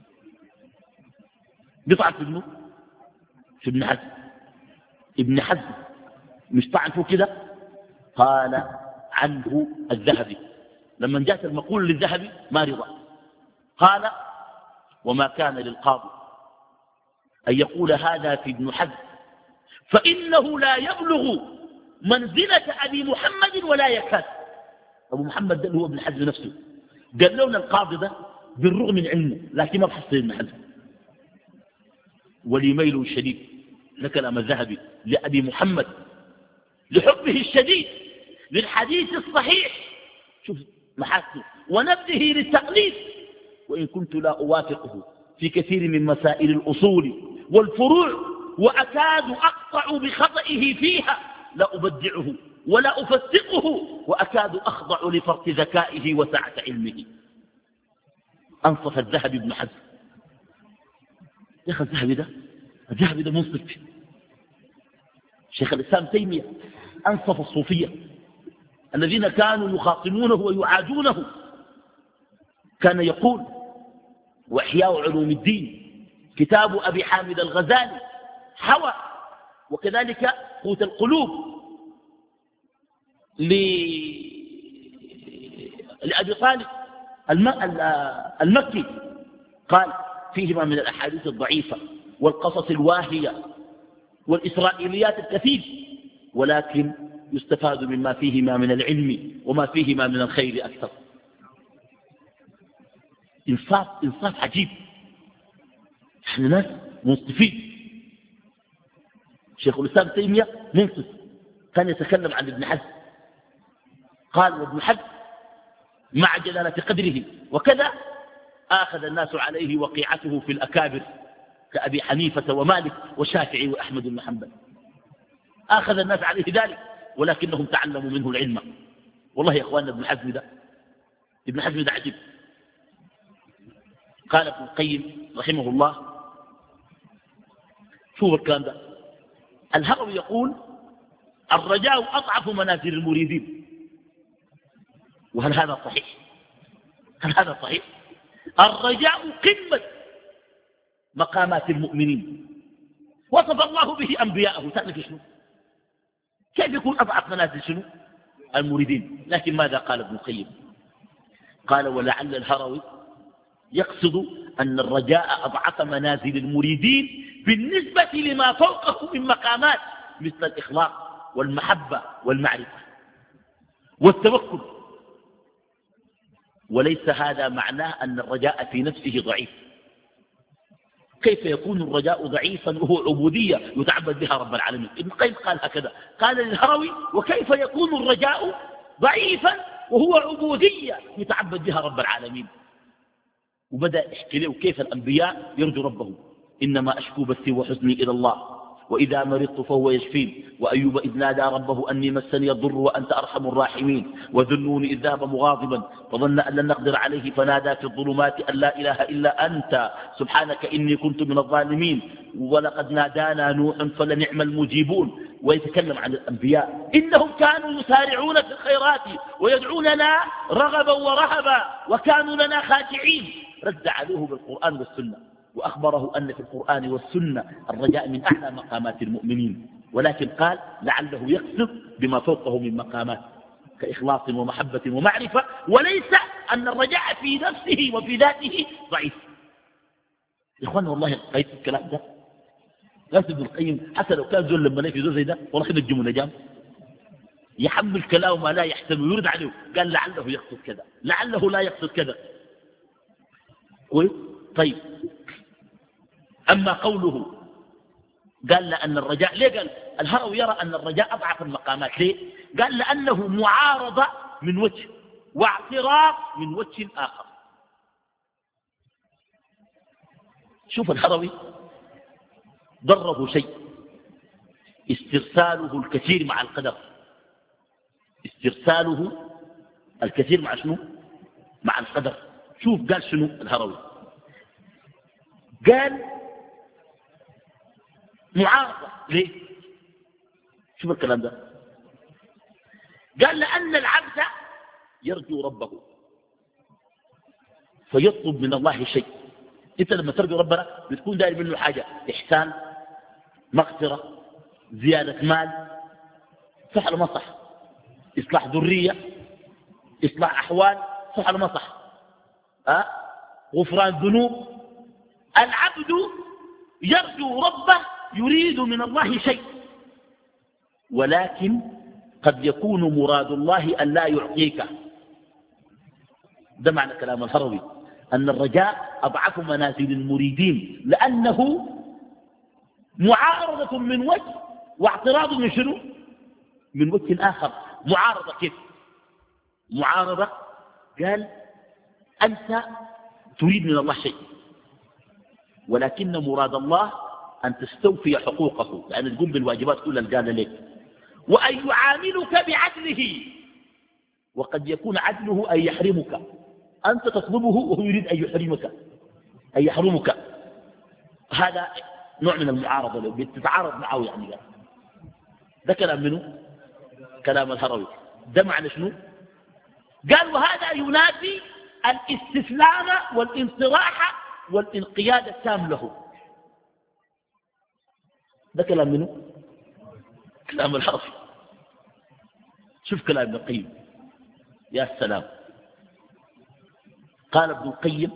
S1: بيطعن في ابنه في ابن حزم. ابن حزم مش طعن فيه كده. قال عنه الذهبي لما جاءت المقول للذهبي ما رضى. قال وما كان للقاضي أن يقول هذا في ابن حزم فإنه لا يبلغ منزلة أبي محمد ولا يكاد. أبو محمد ده هو ابن حزم نفسه. قال لنا القاضي ده بالرغم من علمه لكن ما بحصل ابن حزم. ولي ميل شديد لكلام الذهبي لأبي محمد لحبه الشديد للحديث الصحيح، شوف محاسنه، ونبذه للتقليد، وإن كنت لا أوافقه في كثير من مسائل الأصول والفروع، وأكاد أقطع بخطئه فيها، لا أبدعه ولا أفسقه، وأكاد أخضع لفرط ذكائه وسعة علمه. أنصف الذهبي بن حزم. يا أخي الذهبي ده منصف. شيخ الإسلام تيمية أنصف الصوفية الذين كانوا يخاصمونه ويعادونه. كان يقول وإحياء علوم الدين كتاب أبي حامد الغزالي حوى، وكذلك قوت القلوب لأبي طالب المكي، قال فيهما من الأحاديث الضعيفة والقصص الواهية والإسرائيليات الكثير، ولكن يستفاد مما فيهما من العلم وما فيهما من الخير أكثر. إنصاف عجيب. احنا ناس منصفين. شيخ الإسلام تيمية منصف، كان يتكلم عن ابن حزم. قال وابن حزم مع جلالة قدره. وكذا آخذ الناس عليه وقيعته في الأكابر كأبي حنيفة ومالك وشافعي وأحمد بن حنبل، آخذ الناس عليه ذلك، ولكنهم تعلموا منه العلم. والله يا أخواننا ابن حزم ده عجيب. قال ابن القيم رحمه الله، شوف الكلام ده، الهروي يقول الرجاء أضعف منازل المريدين. وهل هذا صحيح؟ هل هذا صحيح؟ الرجاء قمة مقامات المؤمنين، وصف الله به أنبياءه. تعرف شنو؟ كيف يكون أضعف منازل شنو؟ المريدين. لكن ماذا قال ابن القيم؟ قال ولعل الهروي يقصد أن الرجاء أضعف منازل المريدين بالنسبة لما فوقه من مقامات مثل الإخلاص والمحبة والمعرفة والتوكل، وليس هذا معناه أن الرجاء في نفسه ضعيف. كيف يكون الرجاء ضعيفا وهو عبودية يتعبد بها رب العالمين؟ ابن القيم قال هكذا، قال للهروي وكيف يكون الرجاء ضعيفا وهو عبودية يتعبد بها رب العالمين؟ وبدأ يحكي له كيف الأنبياء يرجو ربهم، إنما أشكو بثي وحزني إلى الله وإذا مرضت فهو يشفين، وأيوب إذ نادى ربه أني مسني الضر وأنت أرحم الراحمين، وذنون إذ ذهب مغاضبا فظن أن لن نقدر عليه فنادى في الظلمات أن لا إله إلا أنت سبحانك إني كنت من الظالمين، ولقد نادانا نوح فلنعم المجيبون. ويتكلم عن الأنبياء إنهم كانوا يسارعون في الخيرات ويدعوننا رغبا ورهبا وكانوا لنا خاشعين. رد عليه بالقرآن والسنة، وأخبره أن في القرآن والسنة الرجاء من أعلى مقامات المؤمنين، ولكن قال لعله يقصد بما فوقه من مقامات كإخلاص ومحبة ومعرفة، وليس أن الرجاء في نفسه وفي ذاته ضعيف. يا إخوانا والله قريت الكلام ده، قالت ابن القيم حتى لو كان زول لما في زول زي ده والله كده الجمل نجام يحمل كلام ما لا يحتمل ويرد عليه. قال لعله يقصد كذا، لعله لا يقصد كذا. كويس. طيب أما قوله قال لأن الرجاء، ليه قال الهروي يرى أن الرجاء أضعف المقامات؟ ليه؟ قال لأنه معارضة من وجه واعتراض من وجه آخر. شوف الهروي ضره شيء، استرساله الكثير مع القدر، استرساله الكثير مع شنو؟ مع القدر. شوف قال شنو الهروي؟ قال معارضة. ليه؟ شوف الكلام ده، قال لأن العبد يرجو ربه فيطلب من الله شيء. انت لما ترجو ربنا بتكون داير منه حاجة، إحسان، مغفرة، زيادة مال، صح ولا ما صح؟ إصلاح ذرية، إصلاح أحوال، صح ولا ما صح؟ غفران ذنوب. العبد يرجو ربه يريد من الله شيء، ولكن قد يكون مراد الله أن لا يعطيك. ده معنى كلام الهروي، أن الرجاء أضعف منازل المريدين لأنه معارضة من وجه واعتراض من شنو؟ من وجه آخر. معارضة كيف؟ معارضة قال أنت تريد من الله شيء، ولكن مراد الله أن تستوفي حقوقه، يعني تقوم بالواجبات كلها اللي قال لك، وأن يعاملك بعدله. وقد يكون عدله أن يحرمك، أنت تطلبه وهو يريد أن يحرمك. هذا نوع من المعارضة لو بتتعارض معه. يعني ده كلام منه، كلام الهروي. ده معنى شنو؟ قال وهذا ينافي الاستسلام والانصراح والانقياد التام له. ده كلام منه، كلام الهروي. شوف كلام ابن القيم، يا سلام. قال ابن القيم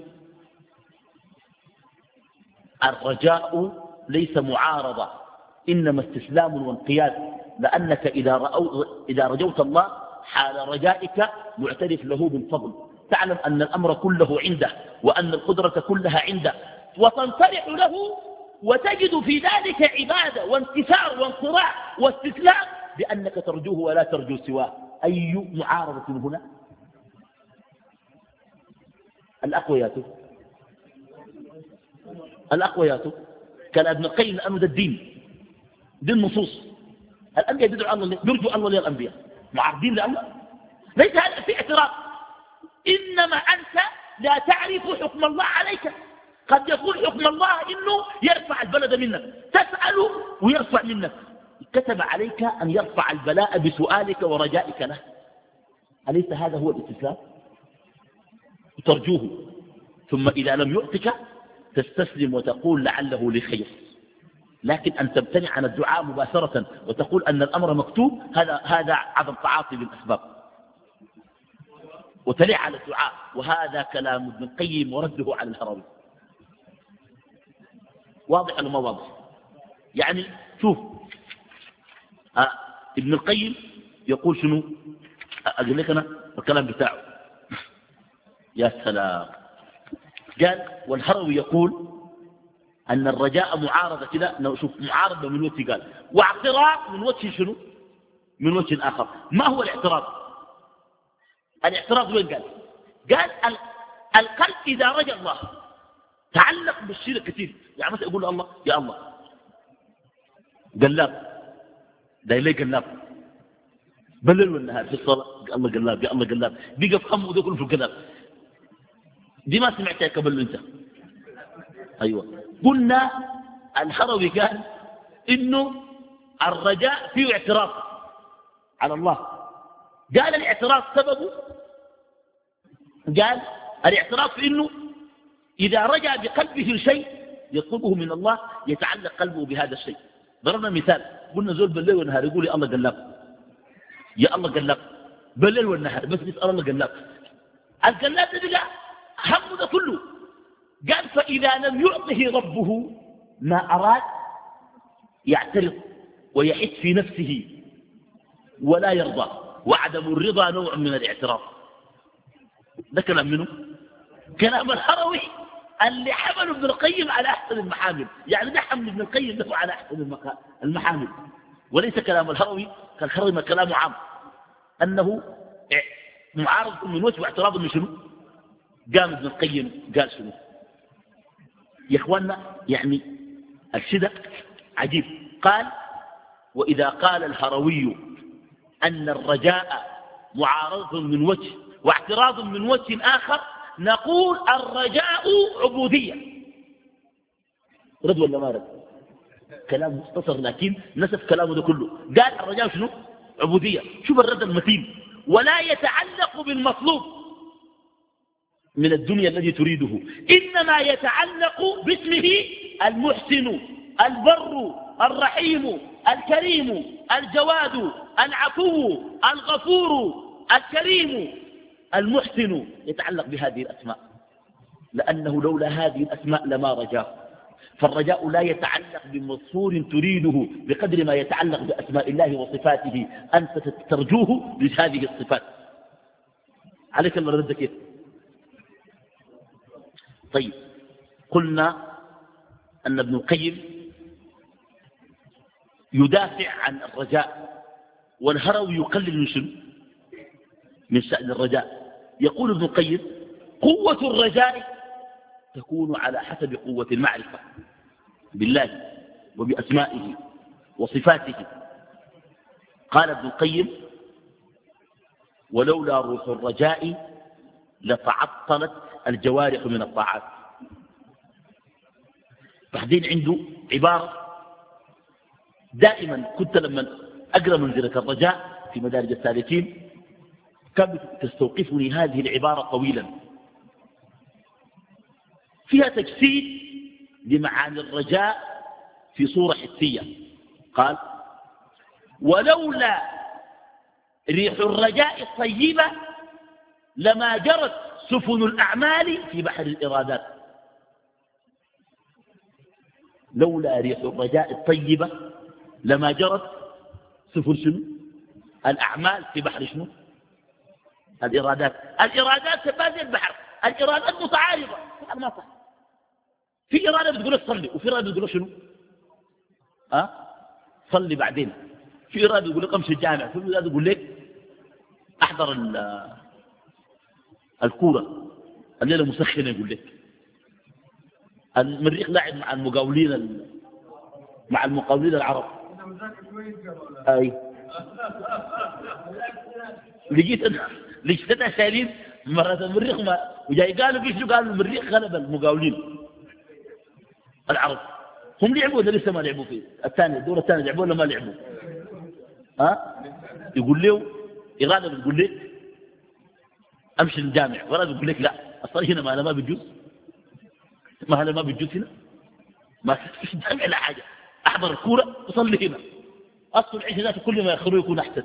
S1: الرجاء ليس معارضة، إنما استسلام وانقياد، لأنك إذا رجوت الله حال رجائك معترف له بالفضل، تعلم أن الأمر كله عنده وأن القدرة كلها عنده، وتنصرح له وتجد في ذلك عبادة وانكسار وانصراع واستسلام بأنك ترجوه ولا ترجو سواه. أي معارضة هنا؟ الأقويات كلام ابن القيم لأنه ده الدين، دي النصوص. الأنبياء بيدعوا الله بيرجوا الله للأنبياء معارضين لله، ليس هذا في اعتراض، إنما أنت لا تعرف حكم الله عليك. قد يكون حكم الله إنه يرفع البلد منك، تسأل ويرفع منك، كتب عليك أن يرفع البلاء بسؤالك ورجائك له. أليس هذا هو الاستسلام؟ ترجوه، ثم إذا لم يعطك تستسلم وتقول لعله لخير. لكن أن تمتنع عن الدعاء مباشرة وتقول أن الأمر مكتوب، هذا عدم تعاطي بالأسباب وتلع على الدعاء. وهذا كلام ابن القيم ورده على الهروي. واضح ولا ما واضح؟ يعني شوف، ابن القيم يقول شنو؟ أقول لك أنا الكلام بتاعه. يا سلام، قال والهروي يقول أن الرجاء معارضة كده، شوف معارضة من وجه، قال واعتراض من وجه شنو؟ من وجه آخر. ما هو الاعتراض؟ الاعتراض وين قال؟ قال القلب إذا رجا الله تعلق بالشيء كثير. يعني مثلا يقول الله يا الله قلاب، ده ليه قلاب بالليل والنهار في الصلاة، الله قلاب يا الله قلاب، بيقى في همه وده كله في القلاب. دي ما سمعتها قبل انت؟ ايوه، قلنا الهروي قال انه الرجاء فيه اعتراض على الله. قال الاعتراض سببه، قال الاعتراض في انه اذا رجع بقلبه شيء يطلبه من الله يتعلق قلبه بهذا الشيء. ضربنا مثال، قلنا زول بالليل والنهار يقول يا الله قلاب يا الله قلاب بالليل والنهار، بس يسأل الله قلاب. القلاب ده بقى همه ده كله. قال فإذا لم يعطه ربه ما أراد يعترض ويحس في نفسه ولا يرضى، وعدم الرضا نوع من الاعتراض. ده كلام منه؟ كلام الهروي اللي حمل ابن القيم على أحسن المحامل. يعني ده حمل ابن القيم ده على أحسن المحامل، وليس كلام الهروي. كالهروي كلامه عام أنه معارض من وجه واعتراض من شنو؟ قام ابن القيم قال شنو؟ يا اخواننا يعني الشدة عجيب. قال وإذا قال الهروي أن الرجاء معارض من وجه واعتراض من وجه آخر، نقول الرجاء عبودية. رد ولا ما رد؟ كلام مختصر لكن نسف كلامه ده كله. قال الرجاء شنو؟ عبودية. شوف الرد المتين، ولا يتعلق بالمطلوب من الدنيا الذي تريده، إنما يتعلق باسمه المحسن البر الرحيم الكريم الجواد العفو الغفور الكريم المحسن. يتعلق بهذه الأسماء، لأنه لولا هذه الأسماء لما رجاه. فالرجاء لا يتعلق بمصفور تريده بقدر ما يتعلق بأسماء الله وصفاته، أنت ترجوه بهذه الصفات. عليك الله رد كيف؟ طيب، قلنا أن ابن القيم يدافع عن الرجاء، والهروي يقلل من شنو؟ من شأن الرجاء. يقول ابن القيم قوة الرجاء تكون على حسب قوة المعرفة بالله وبأسمائه وصفاته. قال ابن القيم ولولا روح الرجاء لتعطلت الجوارح من الطاعات. بعدين عنده عبارة دائما كنت لما أقرأ منزلة الرجاء في مدارج السالكين كانت تستوقفني هذه العبارة طويلا، فيها تجسيد لمعاني الرجاء في صورة حسية. قال ولولا ريح الرجاء الطيبة لما جرت سفن الأعمال في بحر الإرادات. لولا ريح الرجاء الطيبة لما جرت سفن شنو؟ الأعمال في بحر شنو؟ الإرادات. الإرادات تبادل البحر، الإرادات متعارضة. ما صح، في إرادة بتقول لك صلي، وفي إرادة بتقول لك شنو؟ صلي بعدين. في إرادة بتقول لك امشي الجامع، في إرادة بتقول لك احضر الكورة الليلة مسخنة يقول لك. المريخ لاعب مع المقاولين مع المقاولين العرب. أي لقيت أنا شايلين مرة المريخ ما وجاي قالوا فيش، قالوا المريخ غلب المقاولين العرب. هم لعبوا ولا لسه ما لعبوا فيه الثاني الدور الثاني لعبوا ولا ما لعبوا؟ يقول له إرادة بتقول لك أمشي الجامع، وإرادة بتقول لك لا أصلا هنا ما أنا ما بتجوز، ما أنا ما بتجوز هنا، ما فيش جامع لا حاجة، أحضر الكورة وصلي هنا. أصل العيش ذاته كل ما يأخروه يكون أحسن.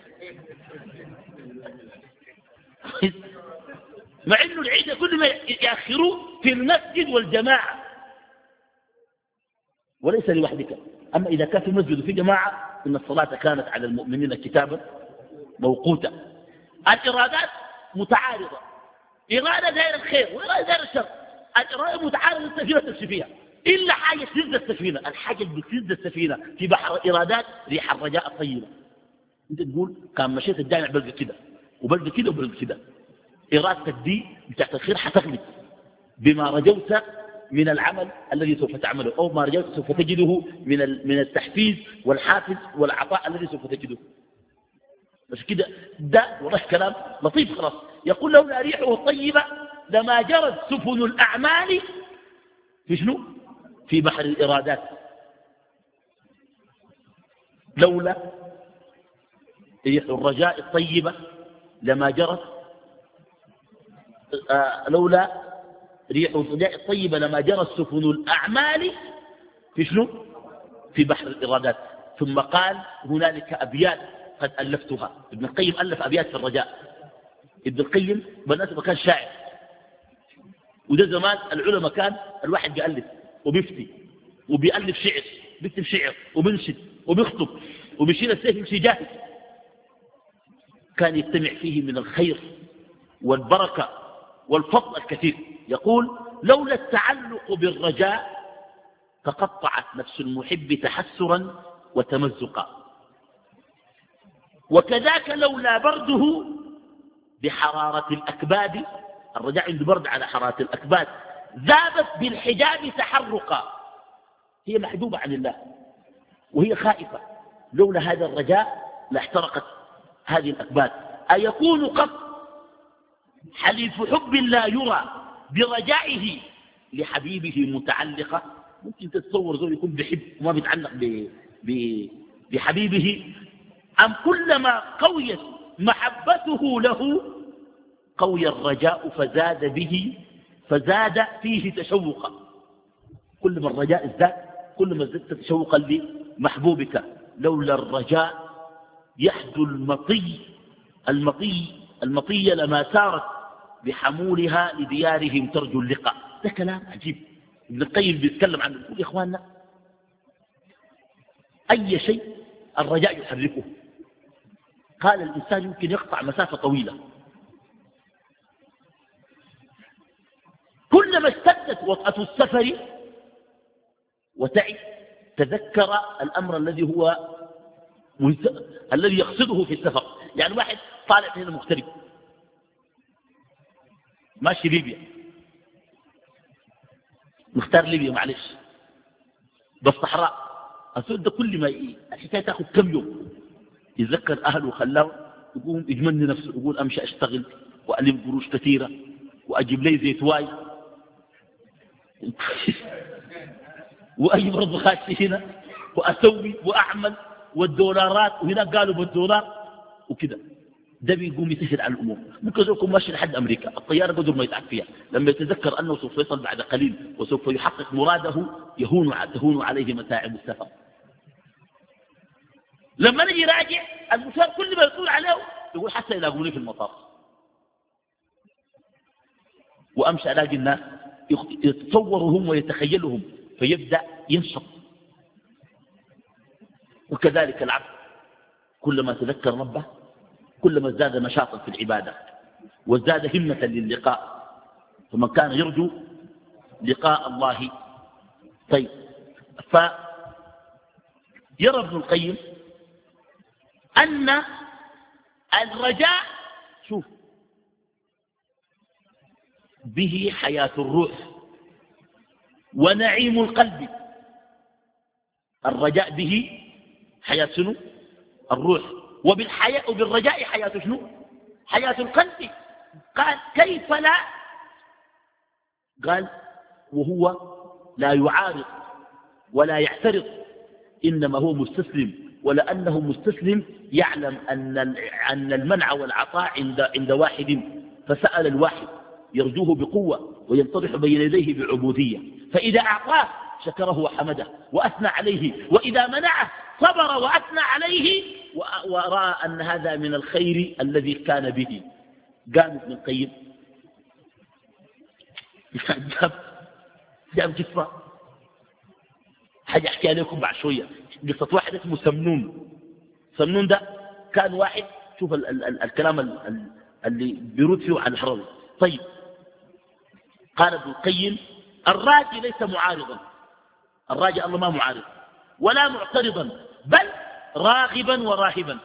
S1: مع إنه العيد كل ما يأخروه في المسجد والجماعة وليس لوحدك. أما إذا كان في المسجد وفي جماعة إن الصلاة كانت على المؤمنين كتابا موقوتا. الإرادات متعارضة، إرادة دائر الخير وإرادة دائر الشر. الإرادة متعارضة السفينة تمشي فيها إلا حاجة تسد السفينة. الحاجة اللي بتسد السفينة في بحر الإرادات ريح الرجاء الطيبة. أنت تقول كان مشيت الجامع بلقى كده وبلقى كده وبلقى كده. إرادتك دي بتاعت الخير حتغلب بما رجوت من العمل الذي سوف تعمله، أو ما رجوت سوف تجده من التحفيز والحافز والعطاء الذي سوف تجده. بس كده ده والله كلام لطيف خلاص. يقول لولا ريحه الطيبة لما جرت سفن الأعمال في شنو؟ في بحر الإرادات. لولا ريح الرجاء الطيبة لما جرت لولا ريح الرجاء الطيبة لما جرت سفن الأعمال في شنو؟ في بحر الإرادات. ثم قال هنالك أبيات قد ألفتها. ابن القيم ألف أبيات في الرجاء. ابن القيم بالنسبة كان شاعر، وده زمان العلماء كان الواحد بيألف وبيفتي وبيألف شعر، بيكتب شعر وبينشد وبيخطب وبيشيل السيف يمشي جاهز. كان يجتمع فيه من الخير والبركة والفضل الكثير. يقول لولا التعلق بالرجاء تقطعت نفس المحب تحسرا وتمزقا، وكذاك لولا برده بحرارة الأكباد. الرجاء عنده برد على حرارة الأكباد. ذابت بالحجاب تحرقا، هي محجوبة عن الله وهي خائفة. لولا هذا الرجاء لاحترقت هذه الأكباد. أيكون قط حليف حب لا يرى برجائه لحبيبه متعلقة؟ ممكن تتصور زول يكون بحب وما بيتعلق بحبيبه. أم كلما قويت محبته له قوي الرجاء فزاد فيه تشوقا. كل ما الرجاء ازداد كل ما زدت تشوقا لمحبوبك. لولا الرجاء يحدو المطي لما سارت بحمولها لديارهم ترجو اللقاء. ده كلام عجيب. ابن القيم بيتكلم عنه يقول يا إخواننا أي شيء الرجاء يحركه. قال الإنسان يمكن يقطع مسافة طويلة، كلما اشتدت وطأة السفر وتعب تذكر الأمر الذي يقصده في السفر. يعني واحد طالع هنا مغترب ماشي ليبيا، مختار ليبيا معلش بس صحراء. السؤال ده كل ما الحكاية تاخذ كم يوم يتذكر أهله وخلاه يقوم يجمني نفسه يقول أمشي أشتغل وألم قروش كثيرة وأجيب لي زيت واي وأجيب برضه خاشي هنا وأسوي وأعمل والدولارات وهناك قالوا بالدولار وكده. ده بيقوم يسهل على الأمور. ممكن يكون ماشي لحد أمريكا الطيارة قدر ما يتعب فيها، لما يتذكر أنه سوف يصل بعد قليل وسوف يحقق مراده تهون عليه متاعب السفر. لما نجي راجع المشوار كل ما يطول عليه يقول حتى يلاقوني في المطار وأمشي ألاقي الناس يتصورهم ويتخيلهم فيبدأ ينشط. وكذلك العبد كلما تذكر ربه كلما ازداد نشاطا في العبادة وازداد همة للقاء. فمن كان يرجو لقاء الله. طيب فيرى ابن القيم أن الرجاء شوف به حياة الروح ونعيم القلب. الرجاء به حياة شنو؟ الروح. وبالرجاء حياة شنو؟ حياة القلب. قال كيف لا؟ قال وهو لا يعارض ولا يعترض، إنما هو مستسلم، ولأنه مستسلم يعلم أن المنع والعطاء عند واحد، فسأل الواحد يرجوه بقوة وينطرح بين يديه بعبودية، فإذا أعطاه شكره وحمده وأثنى عليه، وإذا منعه صبر وأثنى عليه ورأى أن هذا من الخير الذي كان به. قام ابن القيم جاب جفة حاجة أحكي لكم بعد شوية، قصة واحد اسمه سمنون. سمنون ده كان واحد، شوف الكلام اللي بيرد فيه عن الحراري. طيب قال ابن القيم الراجي ليس معارضا، الراجي الله ما معارض ولا معترضا، بل راغبا وراهبا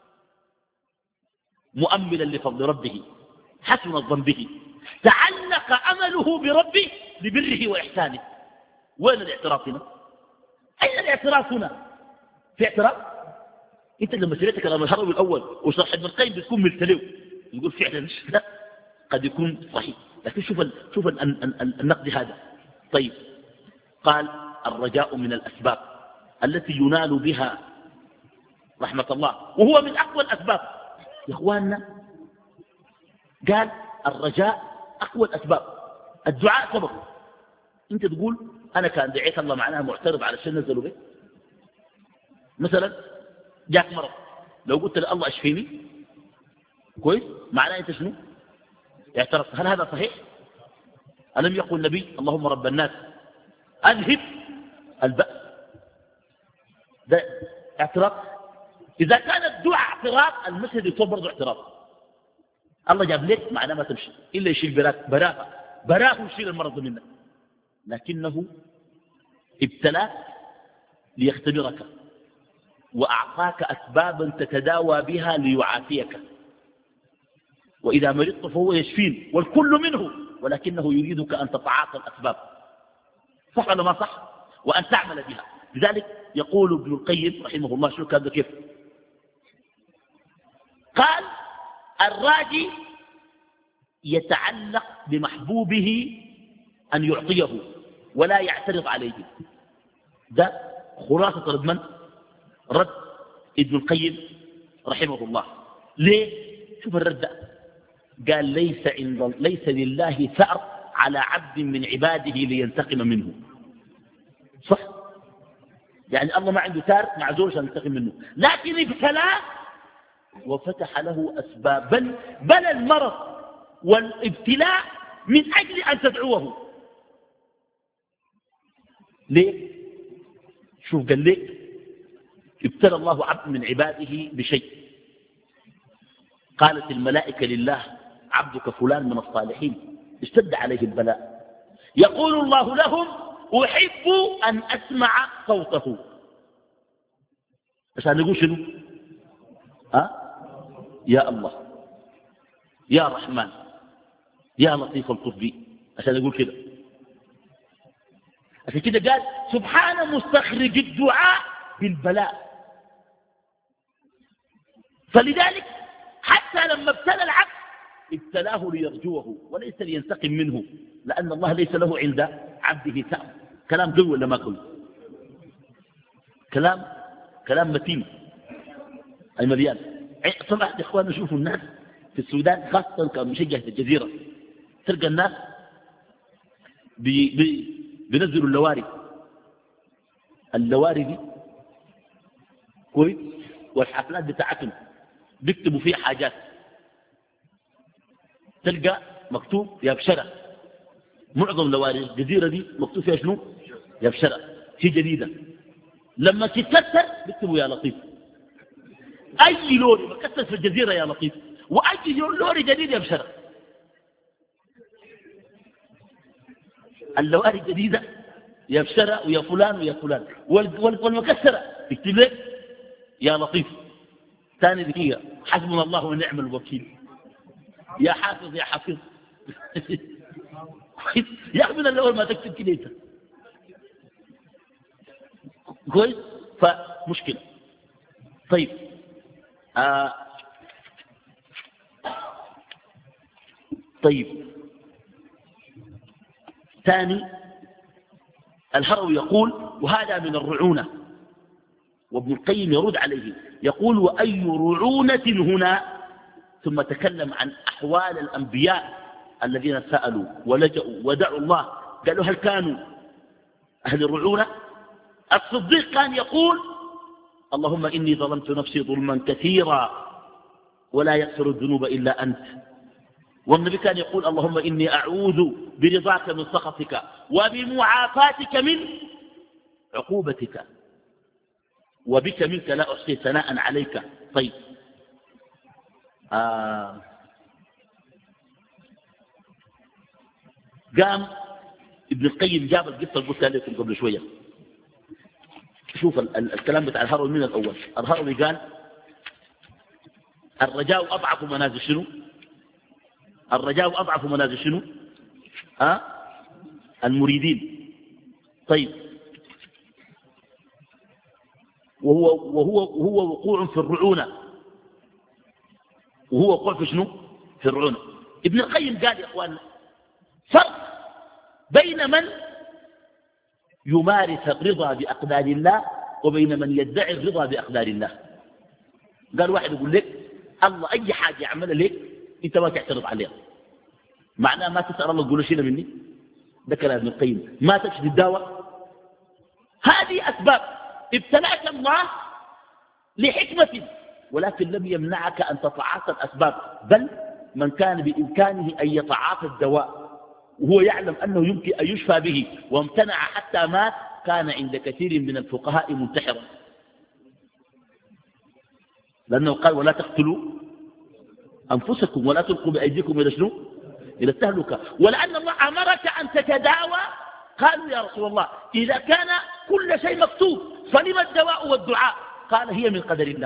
S1: مؤملا لفضل ربه حسن الظن به، تعلق أمله بربه لبره وإحسانه. وين الاعتراف هنا؟ أين الاعتراف هنا؟ في اعتراف؟ انت لما سمعت كلام الهروي الأول وشرح ابن القيم بتكون ملتلو يقول فعلا لا، قد يكون صحيح، لكن شوف النقد هذا. طيب قال الرجاء من الأسباب التي ينال بها رحمة الله، وهو من أقوى الأسباب يا إخواننا. قال الرجاء أقوى الأسباب، الدعاء سبب. انت تقول أنا كان دعيت الله معناها معترض على الشيء نزلوا به. مثلا جاك مرض، لو قلت لله اشفيني كويس معناه انت شنو؟ اعترضت. هل هذا صحيح؟ ألم يقل النبي اللهم رب الناس أذهب البأس؟ ده اعتراض. إذا كان الدعاء اعتراض المسجد يصير برضه اعتراض. الله جاب لك معناه ما تمشي إلا يشيل براه يشيل المرض منك، لكنه ابتلاك ليختبرك وأعطاك أسبابا تتداوى بها ليعافيك، وإذا مرضت فهو يشفين والكل منه، ولكنه يريدك أن تتعاطى الأسباب. صح ولا ما صح؟ وأن تعمل بها. لذلك يقول ابن القيم رحمه الله شو كان كيف قال الراجي يتعلق بمحبوبه أن يعطيه ولا يعترض عليه. ده خلاصة رد من؟ رد ابن القيم رحمه الله. ليه؟ شوف الرد ده. قال ليس لله ثأر على عبد من عباده لينتقم منه. صح؟ يعني الله ما عنده ثأر مع زول عشان ينتقم منه، لكن ابتلاه وفتح له أسبابا، بل المرض والابتلاء من أجل أن تدعوه. ليه؟ شوف قال لك ابتلى الله عبد من عباده بشيء، قالت الملائكة لله عبدك فلان من الصالحين اشتد عليه البلاء، يقول الله لهم أحب أن أسمع صوته. عشان نقول شنو؟ يا الله يا رحمن يا لطيف الطف بي، عشان نقول كده. عشان كده قال سبحان مستخرج الدعاء بالبلاء. فلذلك حتى لما ابتلى العبد ابتلاه ليرجوه وليس لينتقم منه، لأن الله ليس له عند عبده ثأر. كلام قوي ولا ما قوي؟ كلام متين أي مليان. طبعا يا إخوان نشوفوا الناس في السودان خاصة كمشجع في الجزيرة، تلقى الناس بينزلوا اللواري دي كويس، والحفلات بتاعتهم بيكتبوا فيها حاجات، تلقى مكتوب يا بشرة. معظم لواري الجزيرة دي مكتوب فيها شنو؟ يا بشرة. في جديدة لما تتكسر بيكتبوا يا لطيف. أي لوري مكسر في الجزيرة يا لطيف، وأي لوري جديد يا بشرة. اللواري الجديدة يا بشرة ويا فلان ويا فلان، والمكسرة يكتب لك يا لطيف. ثاني دقيقة حسبنا الله ونعم الوكيل، يا حافظ يا حفيظ. يا أخي من الأول ما تكتب كده انت. كويس. فمشكلة. طيب طيب ثاني الهروي يقول وهذا من الرعونة، وابن القيم يرد عليه يقول وأي رعونة هنا، ثم تكلم عن أحوال الأنبياء الذين سألوا ولجأوا ودعوا الله. قالوا هل كانوا أهل الرعونة؟ الصديق كان يقول اللهم إني ظلمت نفسي ظلما كثيرا ولا يغفر الذنوب إلا أنت. والنبي كان يقول اللهم إني أعوذ برضاك من سخطك وبمعافاتك من عقوبتك وبك منك لا أحصي ثناء عليك. طيب قام ابن القيم جاب القصة اللي قلتها لكم قبل شوية. شوف الكلام بتاع الهروي من الأول. الهروي قال الرجاء أضعف منازل شنو؟ الرجاء أضعف منازل شنو؟ المريدين. طيب وهو وقوع في الرعونة، وهو وقوع في شنو؟ في الرعونة. ابن القيم قال يا إخوان فرق بين من يمارس الرضا بأقدار الله وبين من يدعي الرضا بأقدار الله. قال واحد يقول لك الله أي حاجة يعملها لك أنت ما تعترض عليها، معناه ما تسأل الله تقول شيء مني. ده كلام ابن القيم. ما تشفي الدواء، هذه أسباب ابتلاك الله لحكمة، ولكن لم يمنعك أن تتعاطى الأسباب، بل من كان بإمكانه أن يتعاطى الدواء وهو يعلم أنه يمكن أن يشفى به وامتنع حتى مات كان عند كثير من الفقهاء منتحرا، لأنه قال ولا تقتلوا أنفسكم ولا تلقوا بأيديكم إلى شنو؟ إلى التهلكة. ولأن الله أمرك أن تتداوى قالوا يا رسول الله إذا كان كل شيء مكتوب فلما الدواء والدعاء؟ قال هي من قدر الله.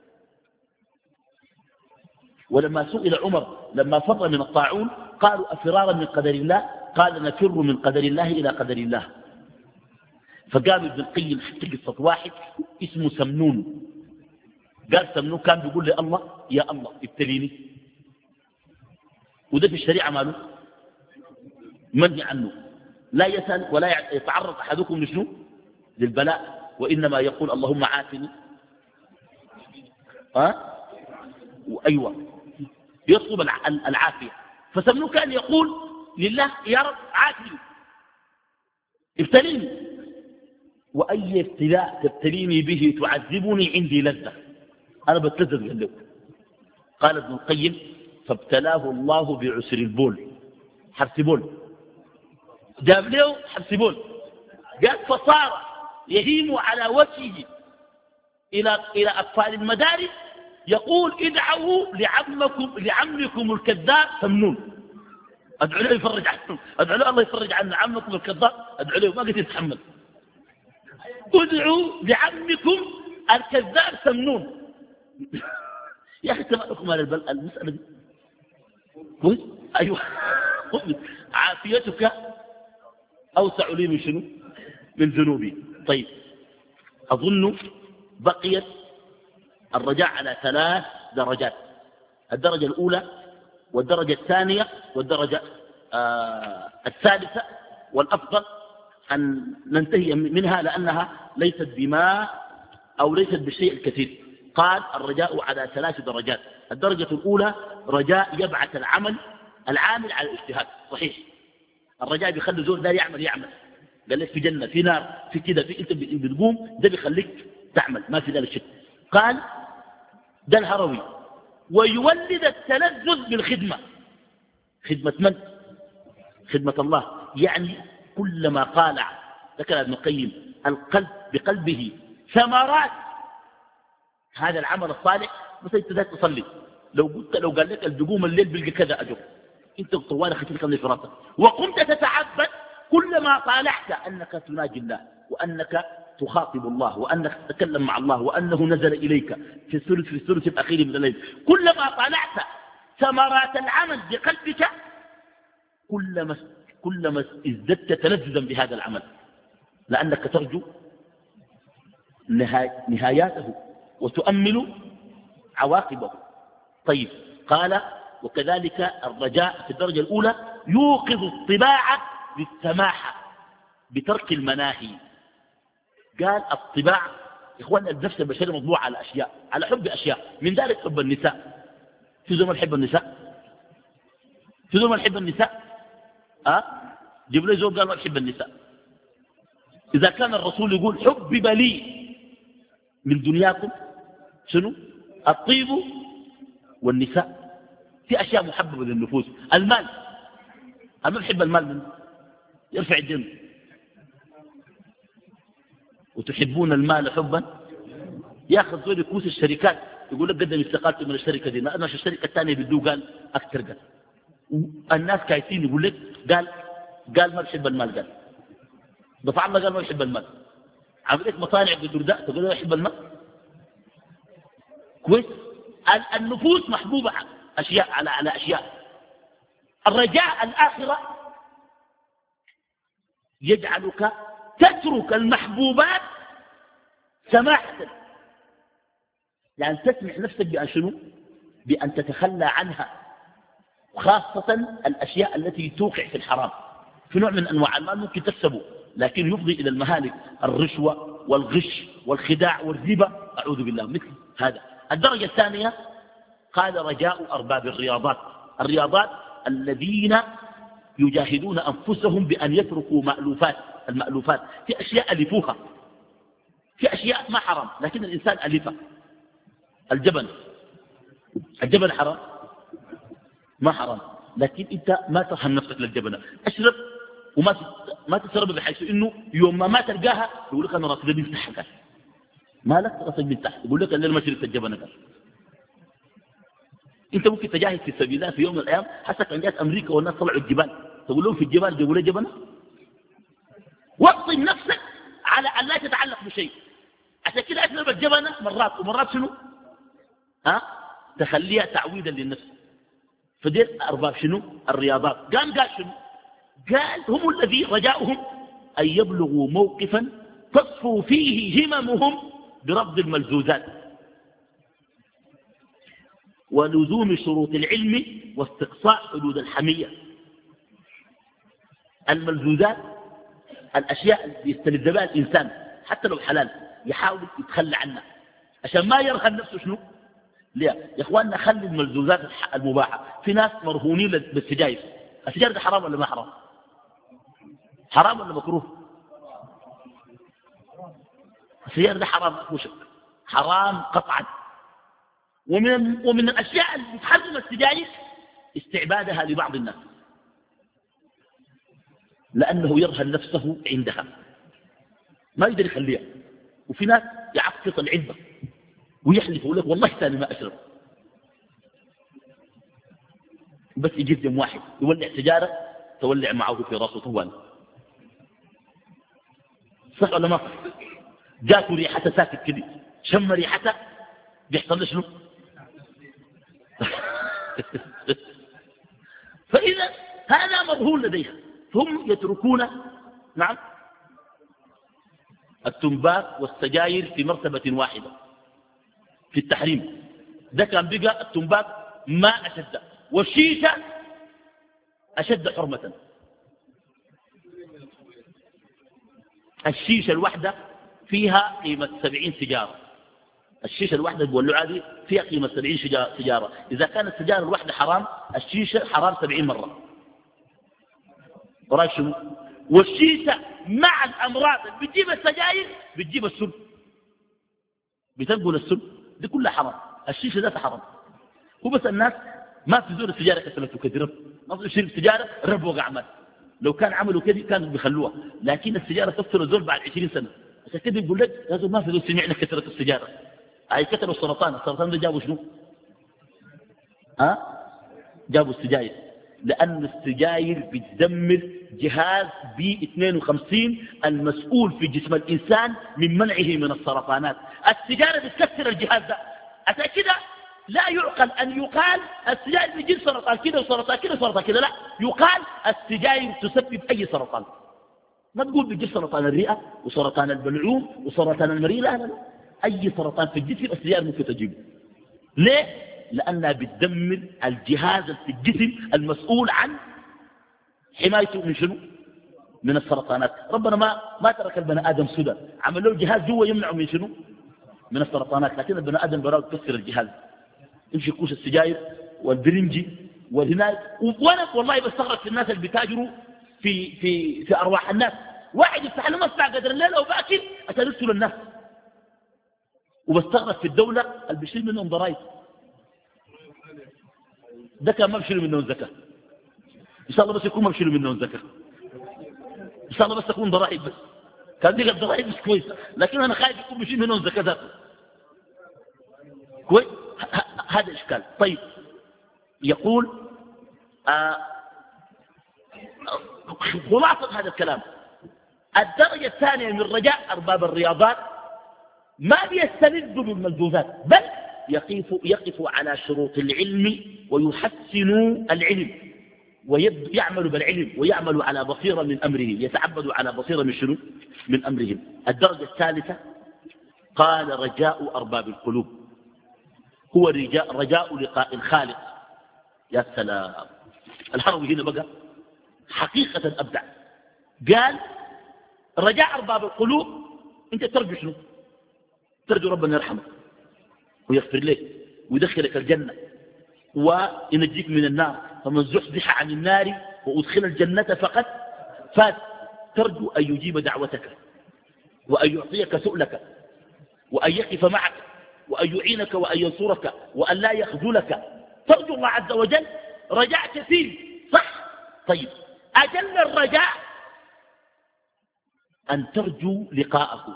S1: ولما سئل عمر لما فر من الطاعون قالوا أفرارا من قدر الله؟ قال نفر من قدر الله إلى قدر الله. فقام ابن القيم حتى قصة واحد اسمه سمنون. قال سمنون كان بيقول لي الله يا الله ابتليني، وده في الشريعة ماله منهي عنه. لا يسأل ولا يتعرض أحدكم لشنو؟ للبلاء، وإنما يقول اللهم عافني. وأيوة يطلب العافية. فسمنون كان يقول لله يا رب عافني ابتليني، وأي ابتلاء تبتليني به تعذبني عندي لذة، أنا بتلذذ عنده. قال ابن القيم فابتلاه الله بعسر البول، حبس بول، جاب له حبس بول. قال فصار يهيم على وجهه إلى أطفال المدارس يقول ادعوا لعمكم الكذاب سمنون، ادعوا له يفرج عنه، ادعوا له الله يفرج عن عمكم الكذاب، ادعوا له ما قدر يتحمل. ادعوا لعمكم الكذاب سمنون. يا اخي ما لكم على المسألة دي؟ ايوه عافيتك اوسع لي من شنو؟ من ذنوبي. طيب اظن بقيت الرجاء على 3 درجات: الدرجة الأولى والدرجة الثانية والدرجة الثالثة، والأفضل أن ننتهي منها لأنها ليست بماء أو ليست بالشيء الكثير. قال الرجاء على 3 درجات. الدرجة الأولى رجاء يبعث العامل على الاجتهاد. صحيح الرجاء بيخلي زول لا يعمل قال لك في جنة في نار في كده في انت بتقوم، ده بيخليك تعمل ما في ذلك شيء. قال ده الهروي. ويولد التلذذ بالخدمة. خدمة من؟ خدمة الله. يعني كلما طالع ذكر ابن القيم القلب بقلبه ثمرات هذا العمل الصالح. مثلا انت ذات تصلي، لو قال لك الدقوم الليل بلقى كذا أجر، انت طوالك ختمك من فراسك وقمت تتعبد، كلما طالعت أنك تناجي الله وأنك تخاطب الله وأنك تتكلم مع الله وأنه نزل إليك في الثلث الأخير من الليل، كلما طالعت ثمرات العمل بقلبك كلما كلما ازددت تلذذا بهذا العمل، لأنك ترجو نهاياته وتؤمل عواقبه. طيب، قال وكذلك الرجاء في الدرجة الأولى يوقظ الطباع للسماحة بترك المناهي. قال الطباع إخواننا النفس البشري مطبوع على أشياء، على حب أشياء، من ذلك حب النساء. في زمن حب النساء، في زمن حب النساء. جيب لي زول قال ما بحب النساء. إذا كان الرسول يقول حبب لي من دنياكم شنو؟ الطيب والنساء. في أشياء محببة للنفوس. المال، أما بحب المال منه يرفع الدين. وتحبون المال حبا، ياخذ زول كوس الشركات يقول لك قدم استقالتي من الشركة دي، ما أدناش الشركة الثانية بدو قال أكثر قال. الناس كايسين يقول لك قال ما بحب المال، قال دفع الله قال ما بحب المال. عملت مصانع بدرداء تقول له يحب المال. كويس. النفوس محبوبة أشياء على أشياء. الرجاء الآخرة يجعلك تترك المحبوبات سماحة، يعني تسمح نفسك بأن شنو؟ بأن تتخلى عنها، خاصة الأشياء التي توقع في الحرام. في نوع من أنواع المال ممكن تكسبه لكن يفضي إلى المهالك، الرشوة والغش والخداع والربا، أعوذ بالله مثل هذا. الدرجة الثانية قال رجاء أرباب الرياضات. الرياضات الذين يجاهدون أنفسهم بأن يتركوا المألوفات. في أشياء ألفوها، في أشياء ما حرام لكن الإنسان ألفها. الجبن حرام ما حرام، لكن أنت ما ترهم نفسك للجبنة. أشرب وما تشرب بحيث إنه يوم ما تلقاها يقول لك أنا راسي ده بيفتحها، ما لك راسك بيفتح، يقول لك أنا ما شربت الجبنة قال. أنت ممكن تجاهد في سبيل الله في يوم من الأيام، حتى كان جات أمريكا والناس طلعوا الجبال تقول لهم في الجبال جابوا لي جبنة. وطن نفسك على أن لا تتعلق بشيء. عشان كده أشرب الجبنة مرات ومرات شنو؟ تخليها تعويدا للنفس. فدير أرباب شنو؟ الرياضات. قال شنو؟ قال هم الذي رجاؤهم أن يبلغوا موقفا تصفو فيه هممهم برفض الملزوزات ولزوم شروط العلم واستقصاء حدود الحمية. الملزوزات الأشياء اللي يستلذ بها الإنسان حتى لو حلال يحاول يتخلى عنها عشان ما يرهن نفسه شنو؟ ليه يا إخواننا؟ خلي الملزوزات المباحة. في ناس مرهونين بالسجاير. السجاير ده حرام ولا ما حرام؟ حرام ولا مكروه؟ السجاير ده حرام مش حرام قطعا. ومن الأشياء اللي تحرم السجاير استعبادها لبعض الناس لأنه يرهن نفسه عندها ما يقدر يخليها. وفي ناس يعفط العلبة ويحلف يقول لك والله ثاني ما أشرب، بس يجيب يوم واحد يولع سجارة تولع معه في راسه طوال. صح ولا ما صح؟ جاته ريحته ساكت كده، شم ريحته بيحصل له شنو؟ فإذا هذا مرهون لديها. هم يتركون نعم التنباك والسجاير في مرتبة واحدة في التحريم. ده كان بقى التنباك ما أشد، والشيشة أشد حرمة. الشيشة الواحدة فيها قيمة 70 سجارة. الشيشة الواحدة بولعها دي فيها قيمة 70 سجارة. إذا كانت السجارة الواحدة حرام، الشيشة حرام 70 مرة. وراك شنو؟ والشيشة مع الأمراض اللي بتجيب السجاير بتجيب السم، بتنقل السم، دي كلها حرام. الشيشة ذاتها حرام. هو بس الناس ما في زور السجارة كسلت وكثيرا، ما في شرب سجارة رب وقع مات. لو كان عملوا كده كانوا بيخلوها، لكن السجارة تكثر الزول بعد 20 سنة. عشان كده يقول لك لازم ما في زول سمعنا كثرة السجارة. أي كثروا السرطان ده جابوا شنو؟ جابوا السجاير، لأن السجاير بتدمر جهاز بي 52 المسؤول في جسم الإنسان من منعه من السرطانات. السجارة بتكسر الجهاز ده. عشان كده لا يعقل أن يقال السجاير بيجيب سرطان كده وسرطان كده وسرطان كده، لا، يقال السجاير تسبب أي سرطان. ما تقول بيجيب سرطان الرئة وسرطان البلعوم وسرطان المريء، لا لا لا، أي سرطان في الجسم السجاير ممكن تجيبه. ليه؟ لأنها بتدمر الجهاز في الجسم المسؤول عن حمايته من شنو؟ من السرطانات. ربنا ما ترك البني آدم سدى، عمل له جهاز جوا يمنعه من شنو؟ من السرطانات. لكن البني آدم براه يكسر الجهاز، يمشي كوش السجاير والبرنجي والهناك. وانا والله بستغرب في الناس اللي بيتاجروا في ارواح الناس. واحد يفتح له مصنع قدر الليل وباكل عشان يقتل الناس. وبستغرب في الدوله اللي بيشيل منهم ضرائب. ده كان ما بيشيلوا منهم زكاه، ان شاء الله بس يكون ما بيشيلوا منهم زكاه، ان شاء الله بس تكون ضرائب بس. كان دي الضرائب مش كويسه، لكن انا خايف يكون بيشيل منهم زكاه ذاته. كويس. هذا اشكال. طيب يقول خلاصه هذا الكلام، الدرجه الثانيه من رجاء ارباب الرياضات ما بيستندوا بالملذوذات، بل يقف على شروط العلم ويحسن العلم ويعمل بالعلم ويعمل على بصيرة من أمره، يتعبد على بصيرة من شنو؟ من أمرهم. الدرجة الثالثة قال رجاء أرباب القلوب هو رجاء لقاء الخالق. يا سلام، الحرب هنا بقى حقيقة أبدع. قال رجاء أرباب القلوب، أنت ترجو شنو؟ ترجو ربنا يرحمك ويغفر لك ويدخلك الجنة وينجيك من النار، فمن زحزح عن النار وأدخل الجنة فقد فاز. ترجو أن يجيب دعوتك وأن يعطيك سؤلك وأن يقف معك وأن يعينك وأن ينصرك وأن لا يخذلك. ترجو الله عز وجل رجاء كثير، صح؟ طيب أجل الرجاء أن ترجو لقاءه.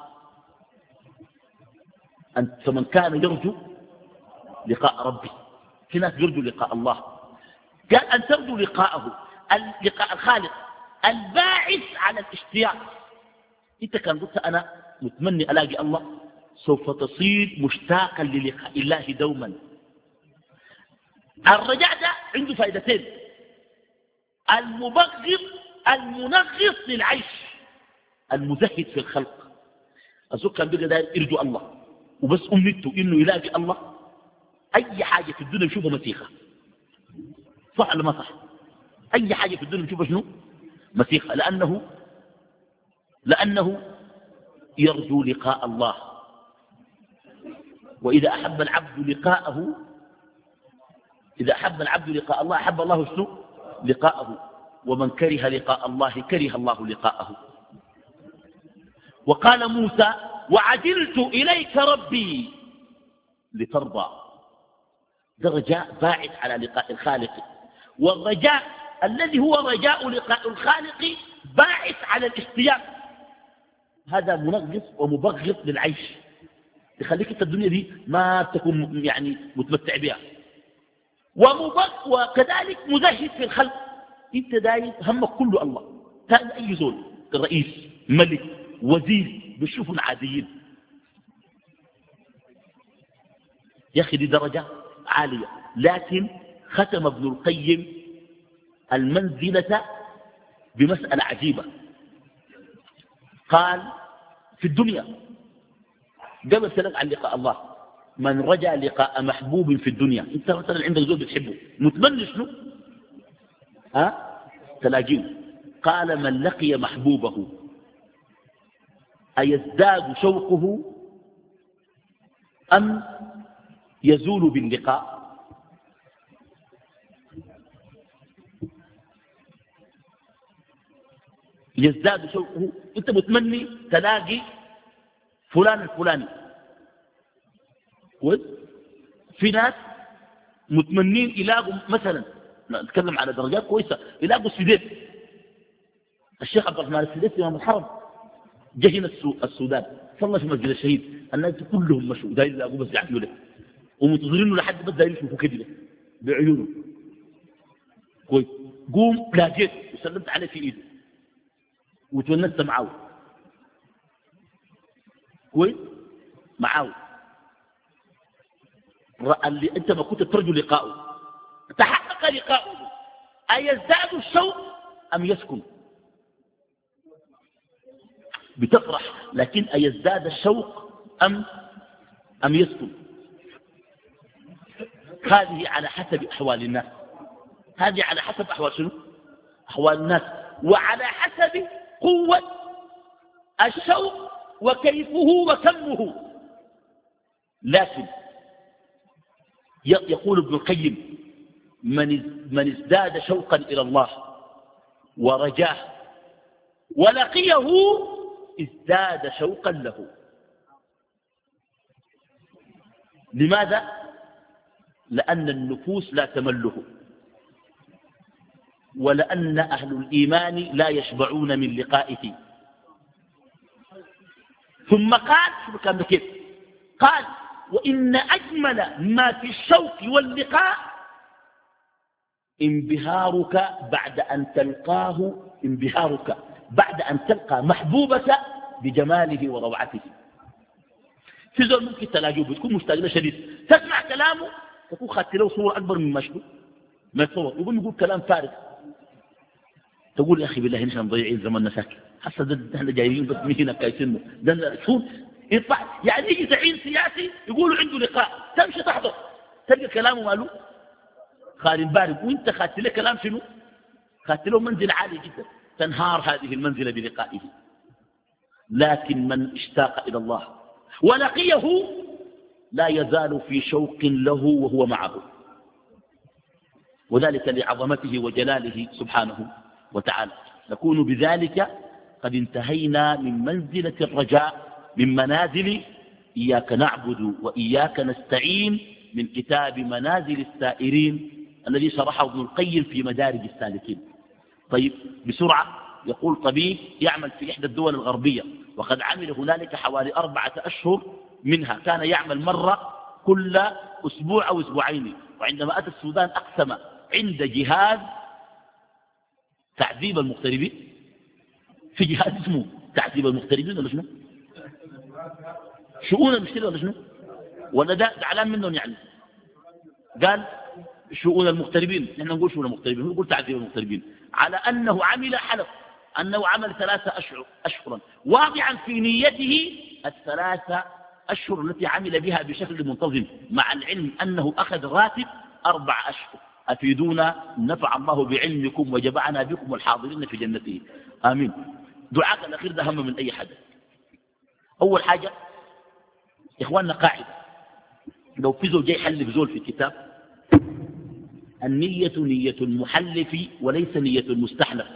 S1: فمن كان يرجو لقاء ربه، في ناس يرجو لقاء الله، قال أن ترجو لقاءه، لقاء الخالق الباعث على الاشتياق. انت كان قلت أنا متمني ألاقي الله، سوف تصير مشتاقا للقاء الله دوما. الرجاء ده عنده فائدتين: المبغض المنغص للعيش، المزهد في الخلق. الزوج كان بيقى داير يرجو الله وبس أمنته إنه يلاقي الله، أي حاجة في الدنيا يشوفها مسيخة، صح ولا ما صح؟ أي حاجة في الدنيا يشوفها شنو؟ مسيخة، لأنه يرجو لقاء الله. وإذا أحب العبد لقاءه، إذا أحب العبد لقاء الله أحب الله شنو؟ لقاءه. ومن كره لقاء الله كره الله لقاءه. وقال موسى وعجلت إليك ربي لترضى. ده رجاء باعث على لقاء الخالق. والرجاء الذي هو رجاء لقاء الخالق باعث على الاشتياق، هذا منغص ومبغض للعيش، يخليك انت الدنيا دي ما تكون يعني متمتع بها. وكذلك مزهد في الخلق، انت داير همك كله الله. كان اي زول رئيس ملك وزير بيشوفوا عاديين. يا اخي دي درجة عالية. لكن ختم ابن القيم المنزلة بمسألة عجيبة. قال في الدنيا قبل سلام عن لقاء الله، من رجع لقاء محبوب في الدنيا، انت مثلا عندك زول بتحبه متمنى شنو؟ تلاقيه. قال من لقي محبوبه أيزداد شوقه أم يزول باللقاء؟ يزداد شوقه. انت متمني تلاقي فلان الفلاني، في ناس متمنين يلاقوا مثلا، نتكلم على درجات كويسة، يلاقوا السديس. الشيخ عبد الرحمن السديس إمام الحرم جه هنا السودان، صلى في مسجد الشهيد، الناس كلهم مشوا داير يلاقوا بس يعملوا له ومنتظرينه لحد بس داير يشوفوا كده بعيونه. كويس. قوم لاقيت وسلمت عليه في ايده وتونست معاه. كويس معاه. اللي أنت ما كنت ترجو لقاؤه تحقق لقاؤه، أيزداد الشوق أم يسكن؟ بتفرح، لكن أيزداد الشوق أم يسكن؟ هذه على حسب أحوال الناس، هذه على حسب أحوال شنو؟ أحوال الناس، وعلى حسب قوة الشوق وكيفه وكمه. لكن يقول ابن القيم من ازداد شوقا إلى الله ورجاه ولقيه ازداد شوقا له. لماذا؟ لأن النفوس لا تمله، ولأن أهل الإيمان لا يشبعون من لقائه. ثم قال شو كان كيف؟ قال وإن أجمل ما في الشوق واللقاء انبهارك بعد أن تلقى محبوبك بجماله وروعته. في زول ممكن تلاقيه بتكون مشتاق له شديد، تسمع كلامه تكون خدت له صورة أكبر مما شنو ما يتصور، يقول كلام فارغ، تقول يا أخي بالله نحن مضيعين زماننا ساكت، حتى نحن جايين بس هنا كايسينه ده شو يطلع يعني يجي زعيم سياسي يقولوا عنده لقاء، تمشي تحضر تلقى كلامه ماله خالي بارد، وانت خدت له كلام شنو؟ خدت له منزل عالي جدا، تنهار هذه المنزلة بلقائه. لكن من اشتاق إلى الله ولقيه لا يزال في شوق له وهو معه، وذلك لعظمته وجلاله سبحانه وتعالى. نكون بذلك قد انتهينا من منزلة الرجاء من منازل إياك نعبد وإياك نستعين من كتاب منازل السائرين الذي شرحه ابن القيم في مدارج السالكين. طيب بسرعة، يقول طبيب يعمل في إحدى الدول الغربية وقد عمل هنالك حوالي 4 أشهر منها، كان يعمل مرة كل أسبوع أو أسبوعين، وعندما أتى السودان أقسم عند جهاز تعذيب المغتربين، في جهاز اسمه تعذيب المغتربين ولا شنو؟ شؤون المشكلة ولا شنو؟ ولا ده زعلان منهم يعني؟ قال شؤون المغتربين، نحن نقول شؤون المغتربين، هو يقول تعذيب المغتربين، على أنه عمل 3 أشهرا واضعا في نيته 3 أشهر التي عمل بها بشكل منتظم، مع العلم أنه أخذ راتب 4 أشهر. أفيدونا نفع الله بعلمكم وجمعنا بكم والحاضرين في جنته آمين. دعاء الأخير ده هم من أي حد. أول حاجة إخواننا قاعدة، لو في زول جاي يحلف زول في الكتاب، النية نية المحلف وليس نية المستحلف.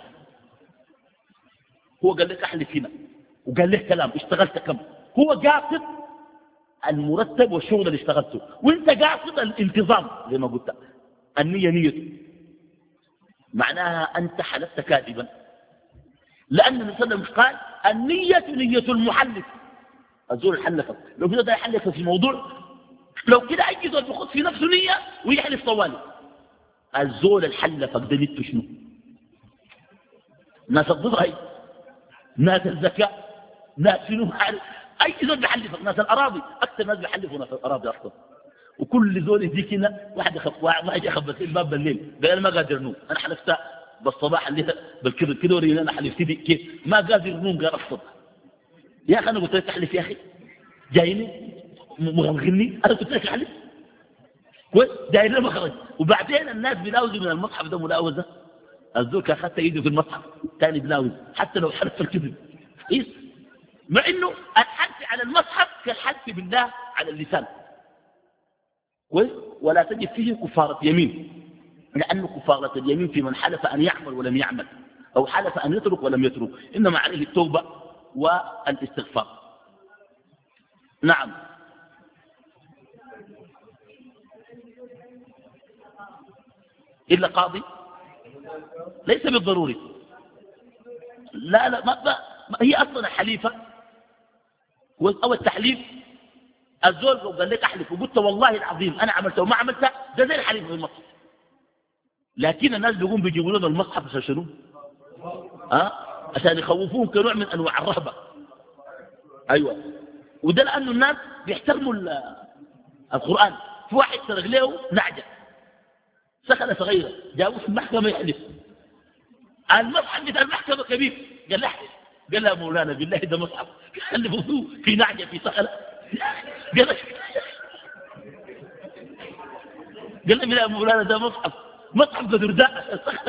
S1: هو قال لك أحلف هنا وقال له كلام اشتغلت كم، هو قاصد المرتب والشغل اللي اشتغلته، وانت قاصد الانتظام زي ما قلت. النية نيته معناها أنت حلفت كاذبا، لأن النبي صلى الله عليه وسلم قال النية نية المحلف. الزول حلفك، لو كده ده يحلف في موضوع، لو كده أي زول بيخذ في نفسه نية ويحلف طوالي. الزول الحلفك ده نيته شنو؟ ناس الضرائب، ناس الزكاة، ناس شنو عارف، أي زول بيحلفك، ناس الأراضي، أكثر ناس بيحلفوا ناس الأراضي أصلا. وكل زول يجيك هنا واحد يخبط الباب بالليل قال أنا ما قادر نوم، أنا حلفت بالصباح اللي بالكذا كده ورينا أنا حلفت دي كيف ما قادر نوم قال أصلا. يا أخي أنا قلت لك تحلف يا أخي، جايني مغلغني، أنا قلت لك أحلف كويس، داير مخرج. وبعدين الناس بيلاوزوا من المصحف ده ملاوزة، الزول كان خدت يده في المصحف ثاني بلاوز حتى لو حلف في الكذب كويس، مع إنه الحلف على المصحف كالحلف بالله على اللسان كويس. ولا تجد فيه كفارة يمين، لأن كفارة اليمين في من حلف أن يعمل ولم يعمل، أو حلف أن يترك ولم يترك، إنما عليه التوبة والاستغفار. نعم. إلا قاضي ليس بالضروري، لا ما هي أصلا حليفة أو التحليف. الزول لو قال لك أحلف وقلت والله العظيم أنا عملته وما عملته، ده زي الحليف في المصحف. لكن الناس بيقوم بيجيبوا لنا المصحف عشان شنو؟ عشان يخوفوهم كنوع من أنواع الرهبة. أيوة، وده لأنه الناس بيحترموا القرآن، في واحد سرق له نعجة سخنة صغيرة جابوه في المحكمة يحلف. المصحف بتاع المحكمة كبير قال له احلف. قال له مولانا بالله ده مصحف حلفوا في نعجة في سخنة. قال له بالله مولانا ده مصحف بدرداء السخنة.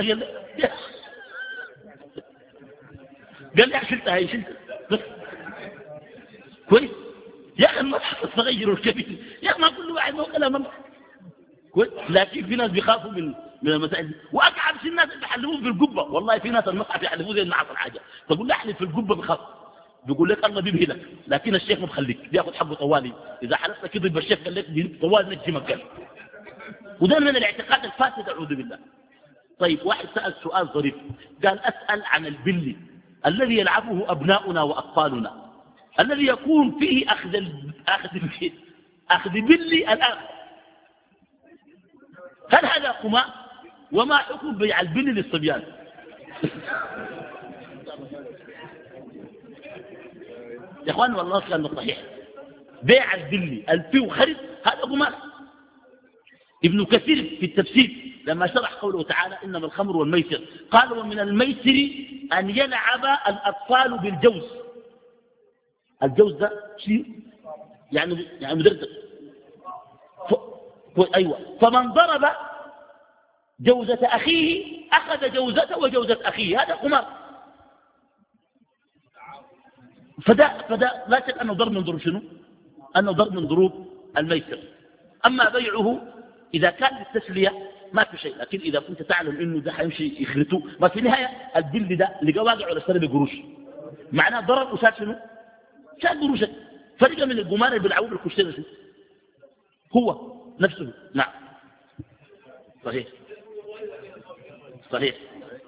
S1: قال لي شلتها هي شلتها بس كويس يا اخي المصحف الصغير والكبير يا اخي ما كل واحد ما كلام الله كويس. لكن في ناس بيخافوا من المسائل واقعد في الناس اللي يحلفون في القبه. والله في ناس المصحف يحلفوا زي النعاس الحاجه تقول له احلف في القبه بخاف بيقول لك الله بيبهلك لكن الشيخ ما بخليك بياخذ حقه طوالي. اذا حلفت كده يبقى الشيخ قال لك طوالي نجي مكان. وده من الاعتقاد الفاسد اعوذ بالله. طيب واحد سال سؤال ظريف قال اسال عن البلي الذي يلعبه أبناؤنا وأطفالنا الذي يكون فيه أخذ بلي الآن. هل هذا قماء؟ وما حكم بيع البلي للصبيان؟ يا أخوان والله كان صحيح بيع البلي الفي خرد هذا قماء. ابن كثير في التفسير لما شرح قوله تعالى إنما الخمر والميسر قال ومن الميسر أن يلعب الأطفال بالجوز. الجوز ده شيء يعني مدردق أيوة. فمن ضرب جوزة أخيه أخذ جوزته وجوزة أخيه هذا قمار. فده لا شك أنه ضرب من ضروب شنو؟ أنه ضرب من ضروب الميسر. أما بيعه إذا كان للتسلية ما في شيء. لكن إذا كنت تعلم إنه ده حيمشي يخرطه ما في النهاية البلد ده اللي واقع على السنة بقروش معناه ضرر وشاد شنو؟ شاد قروشك. فرق من القمار اللي بيلعبوه بالكشتين هو نفسه. نعم صحيح صحيح.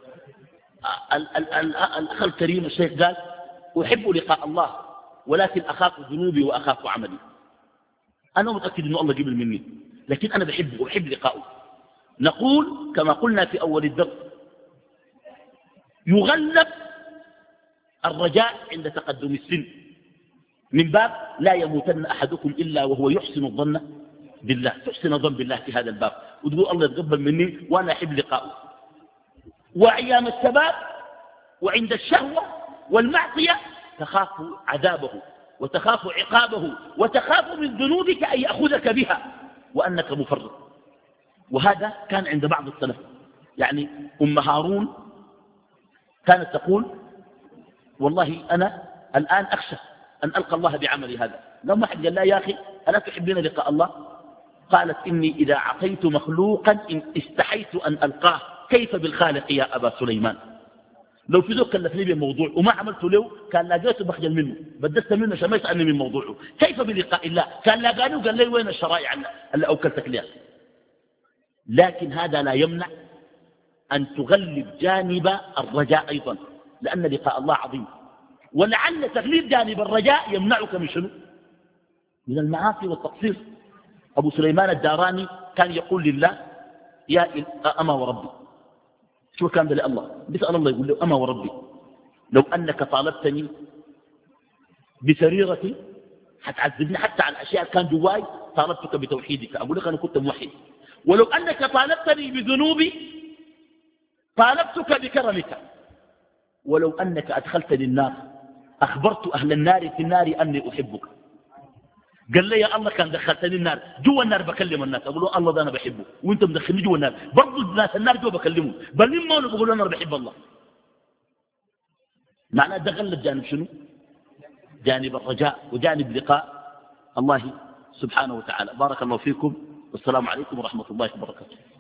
S1: الأخ الكريم الشيخ قال أحب لقاء الله ولكن أخاف ذنوبي وأخاف عملي. أنا متأكد أنه الله قبل مني لكن أنا بحبه وأحب لقاءه. نقول كما قلنا في أول الدرس يغلب الرجاء عند تقدم السن من باب لا يموتن أحدكم إلا وهو يحسن الظن بالله. تحسن الظن بالله في هذا الباب وتقول الله يتقبل مني وأنا أحب لقاءه. وأيام الشباب وعند الشهوة والمعصية تخاف عذابه وتخاف عقابه وتخاف من ذنوبك أن يأخذك بها وأنك مفرط. وهذا كان عند بعض السلف. يعني أم هارون كانت تقول والله أنا الآن أخشى أن ألقى الله بعملي هذا. لما أحد قال لا يا أخي ألا تحبين لقاء الله؟ قالت إني إذا عصيت مخلوقا إن استحيت أن ألقاه كيف بالخالق يا أبا سليمان. لو في ذوق كلفني بموضوع وما عملت له كان لاقيته بخجل منه بدست منه عشان ما يسألني من موضوعه. كيف بلقاء الله؟ كان لاقاني وقال لي وين الشرائع اللي أوكلتك لها. لكن هذا لا يمنع أن تغلب جانب الرجاء أيضا لأن لقاء الله عظيم. ولعل تغليب جانب الرجاء يمنعك من شنو؟ من المعاصي والتقصير. أبو سليمان الداراني كان يقول لله يا أما وربي. شو كان ده لله؟ بيسأل الله يقول له أما وربي لو أنك طالبتني بسريرتي حتعذبني حتى على الأشياء كان جواي طالبتك بتوحيدك أقول لك أنا كنت موحد. ولو أنك طالبتني بذنوبي طالبتك بكرمك. ولو أنك أدخلتني النار أخبرت أهل النار في النار أني أحبك. قال لي يا الله كان دخلتني النار جوا النار بكلم الناس أقول له الله ده أنا بحبه وانت مدخلني جوا النار برضو الناس النار جوا بكلمه بل مما أنا بقول أنا بحب الله. معناه ده غلب جانب شنو؟ جانب الرجاء وجانب لقاء الله سبحانه وتعالى. بارك الله فيكم والسلام عليكم ورحمة الله وبركاته.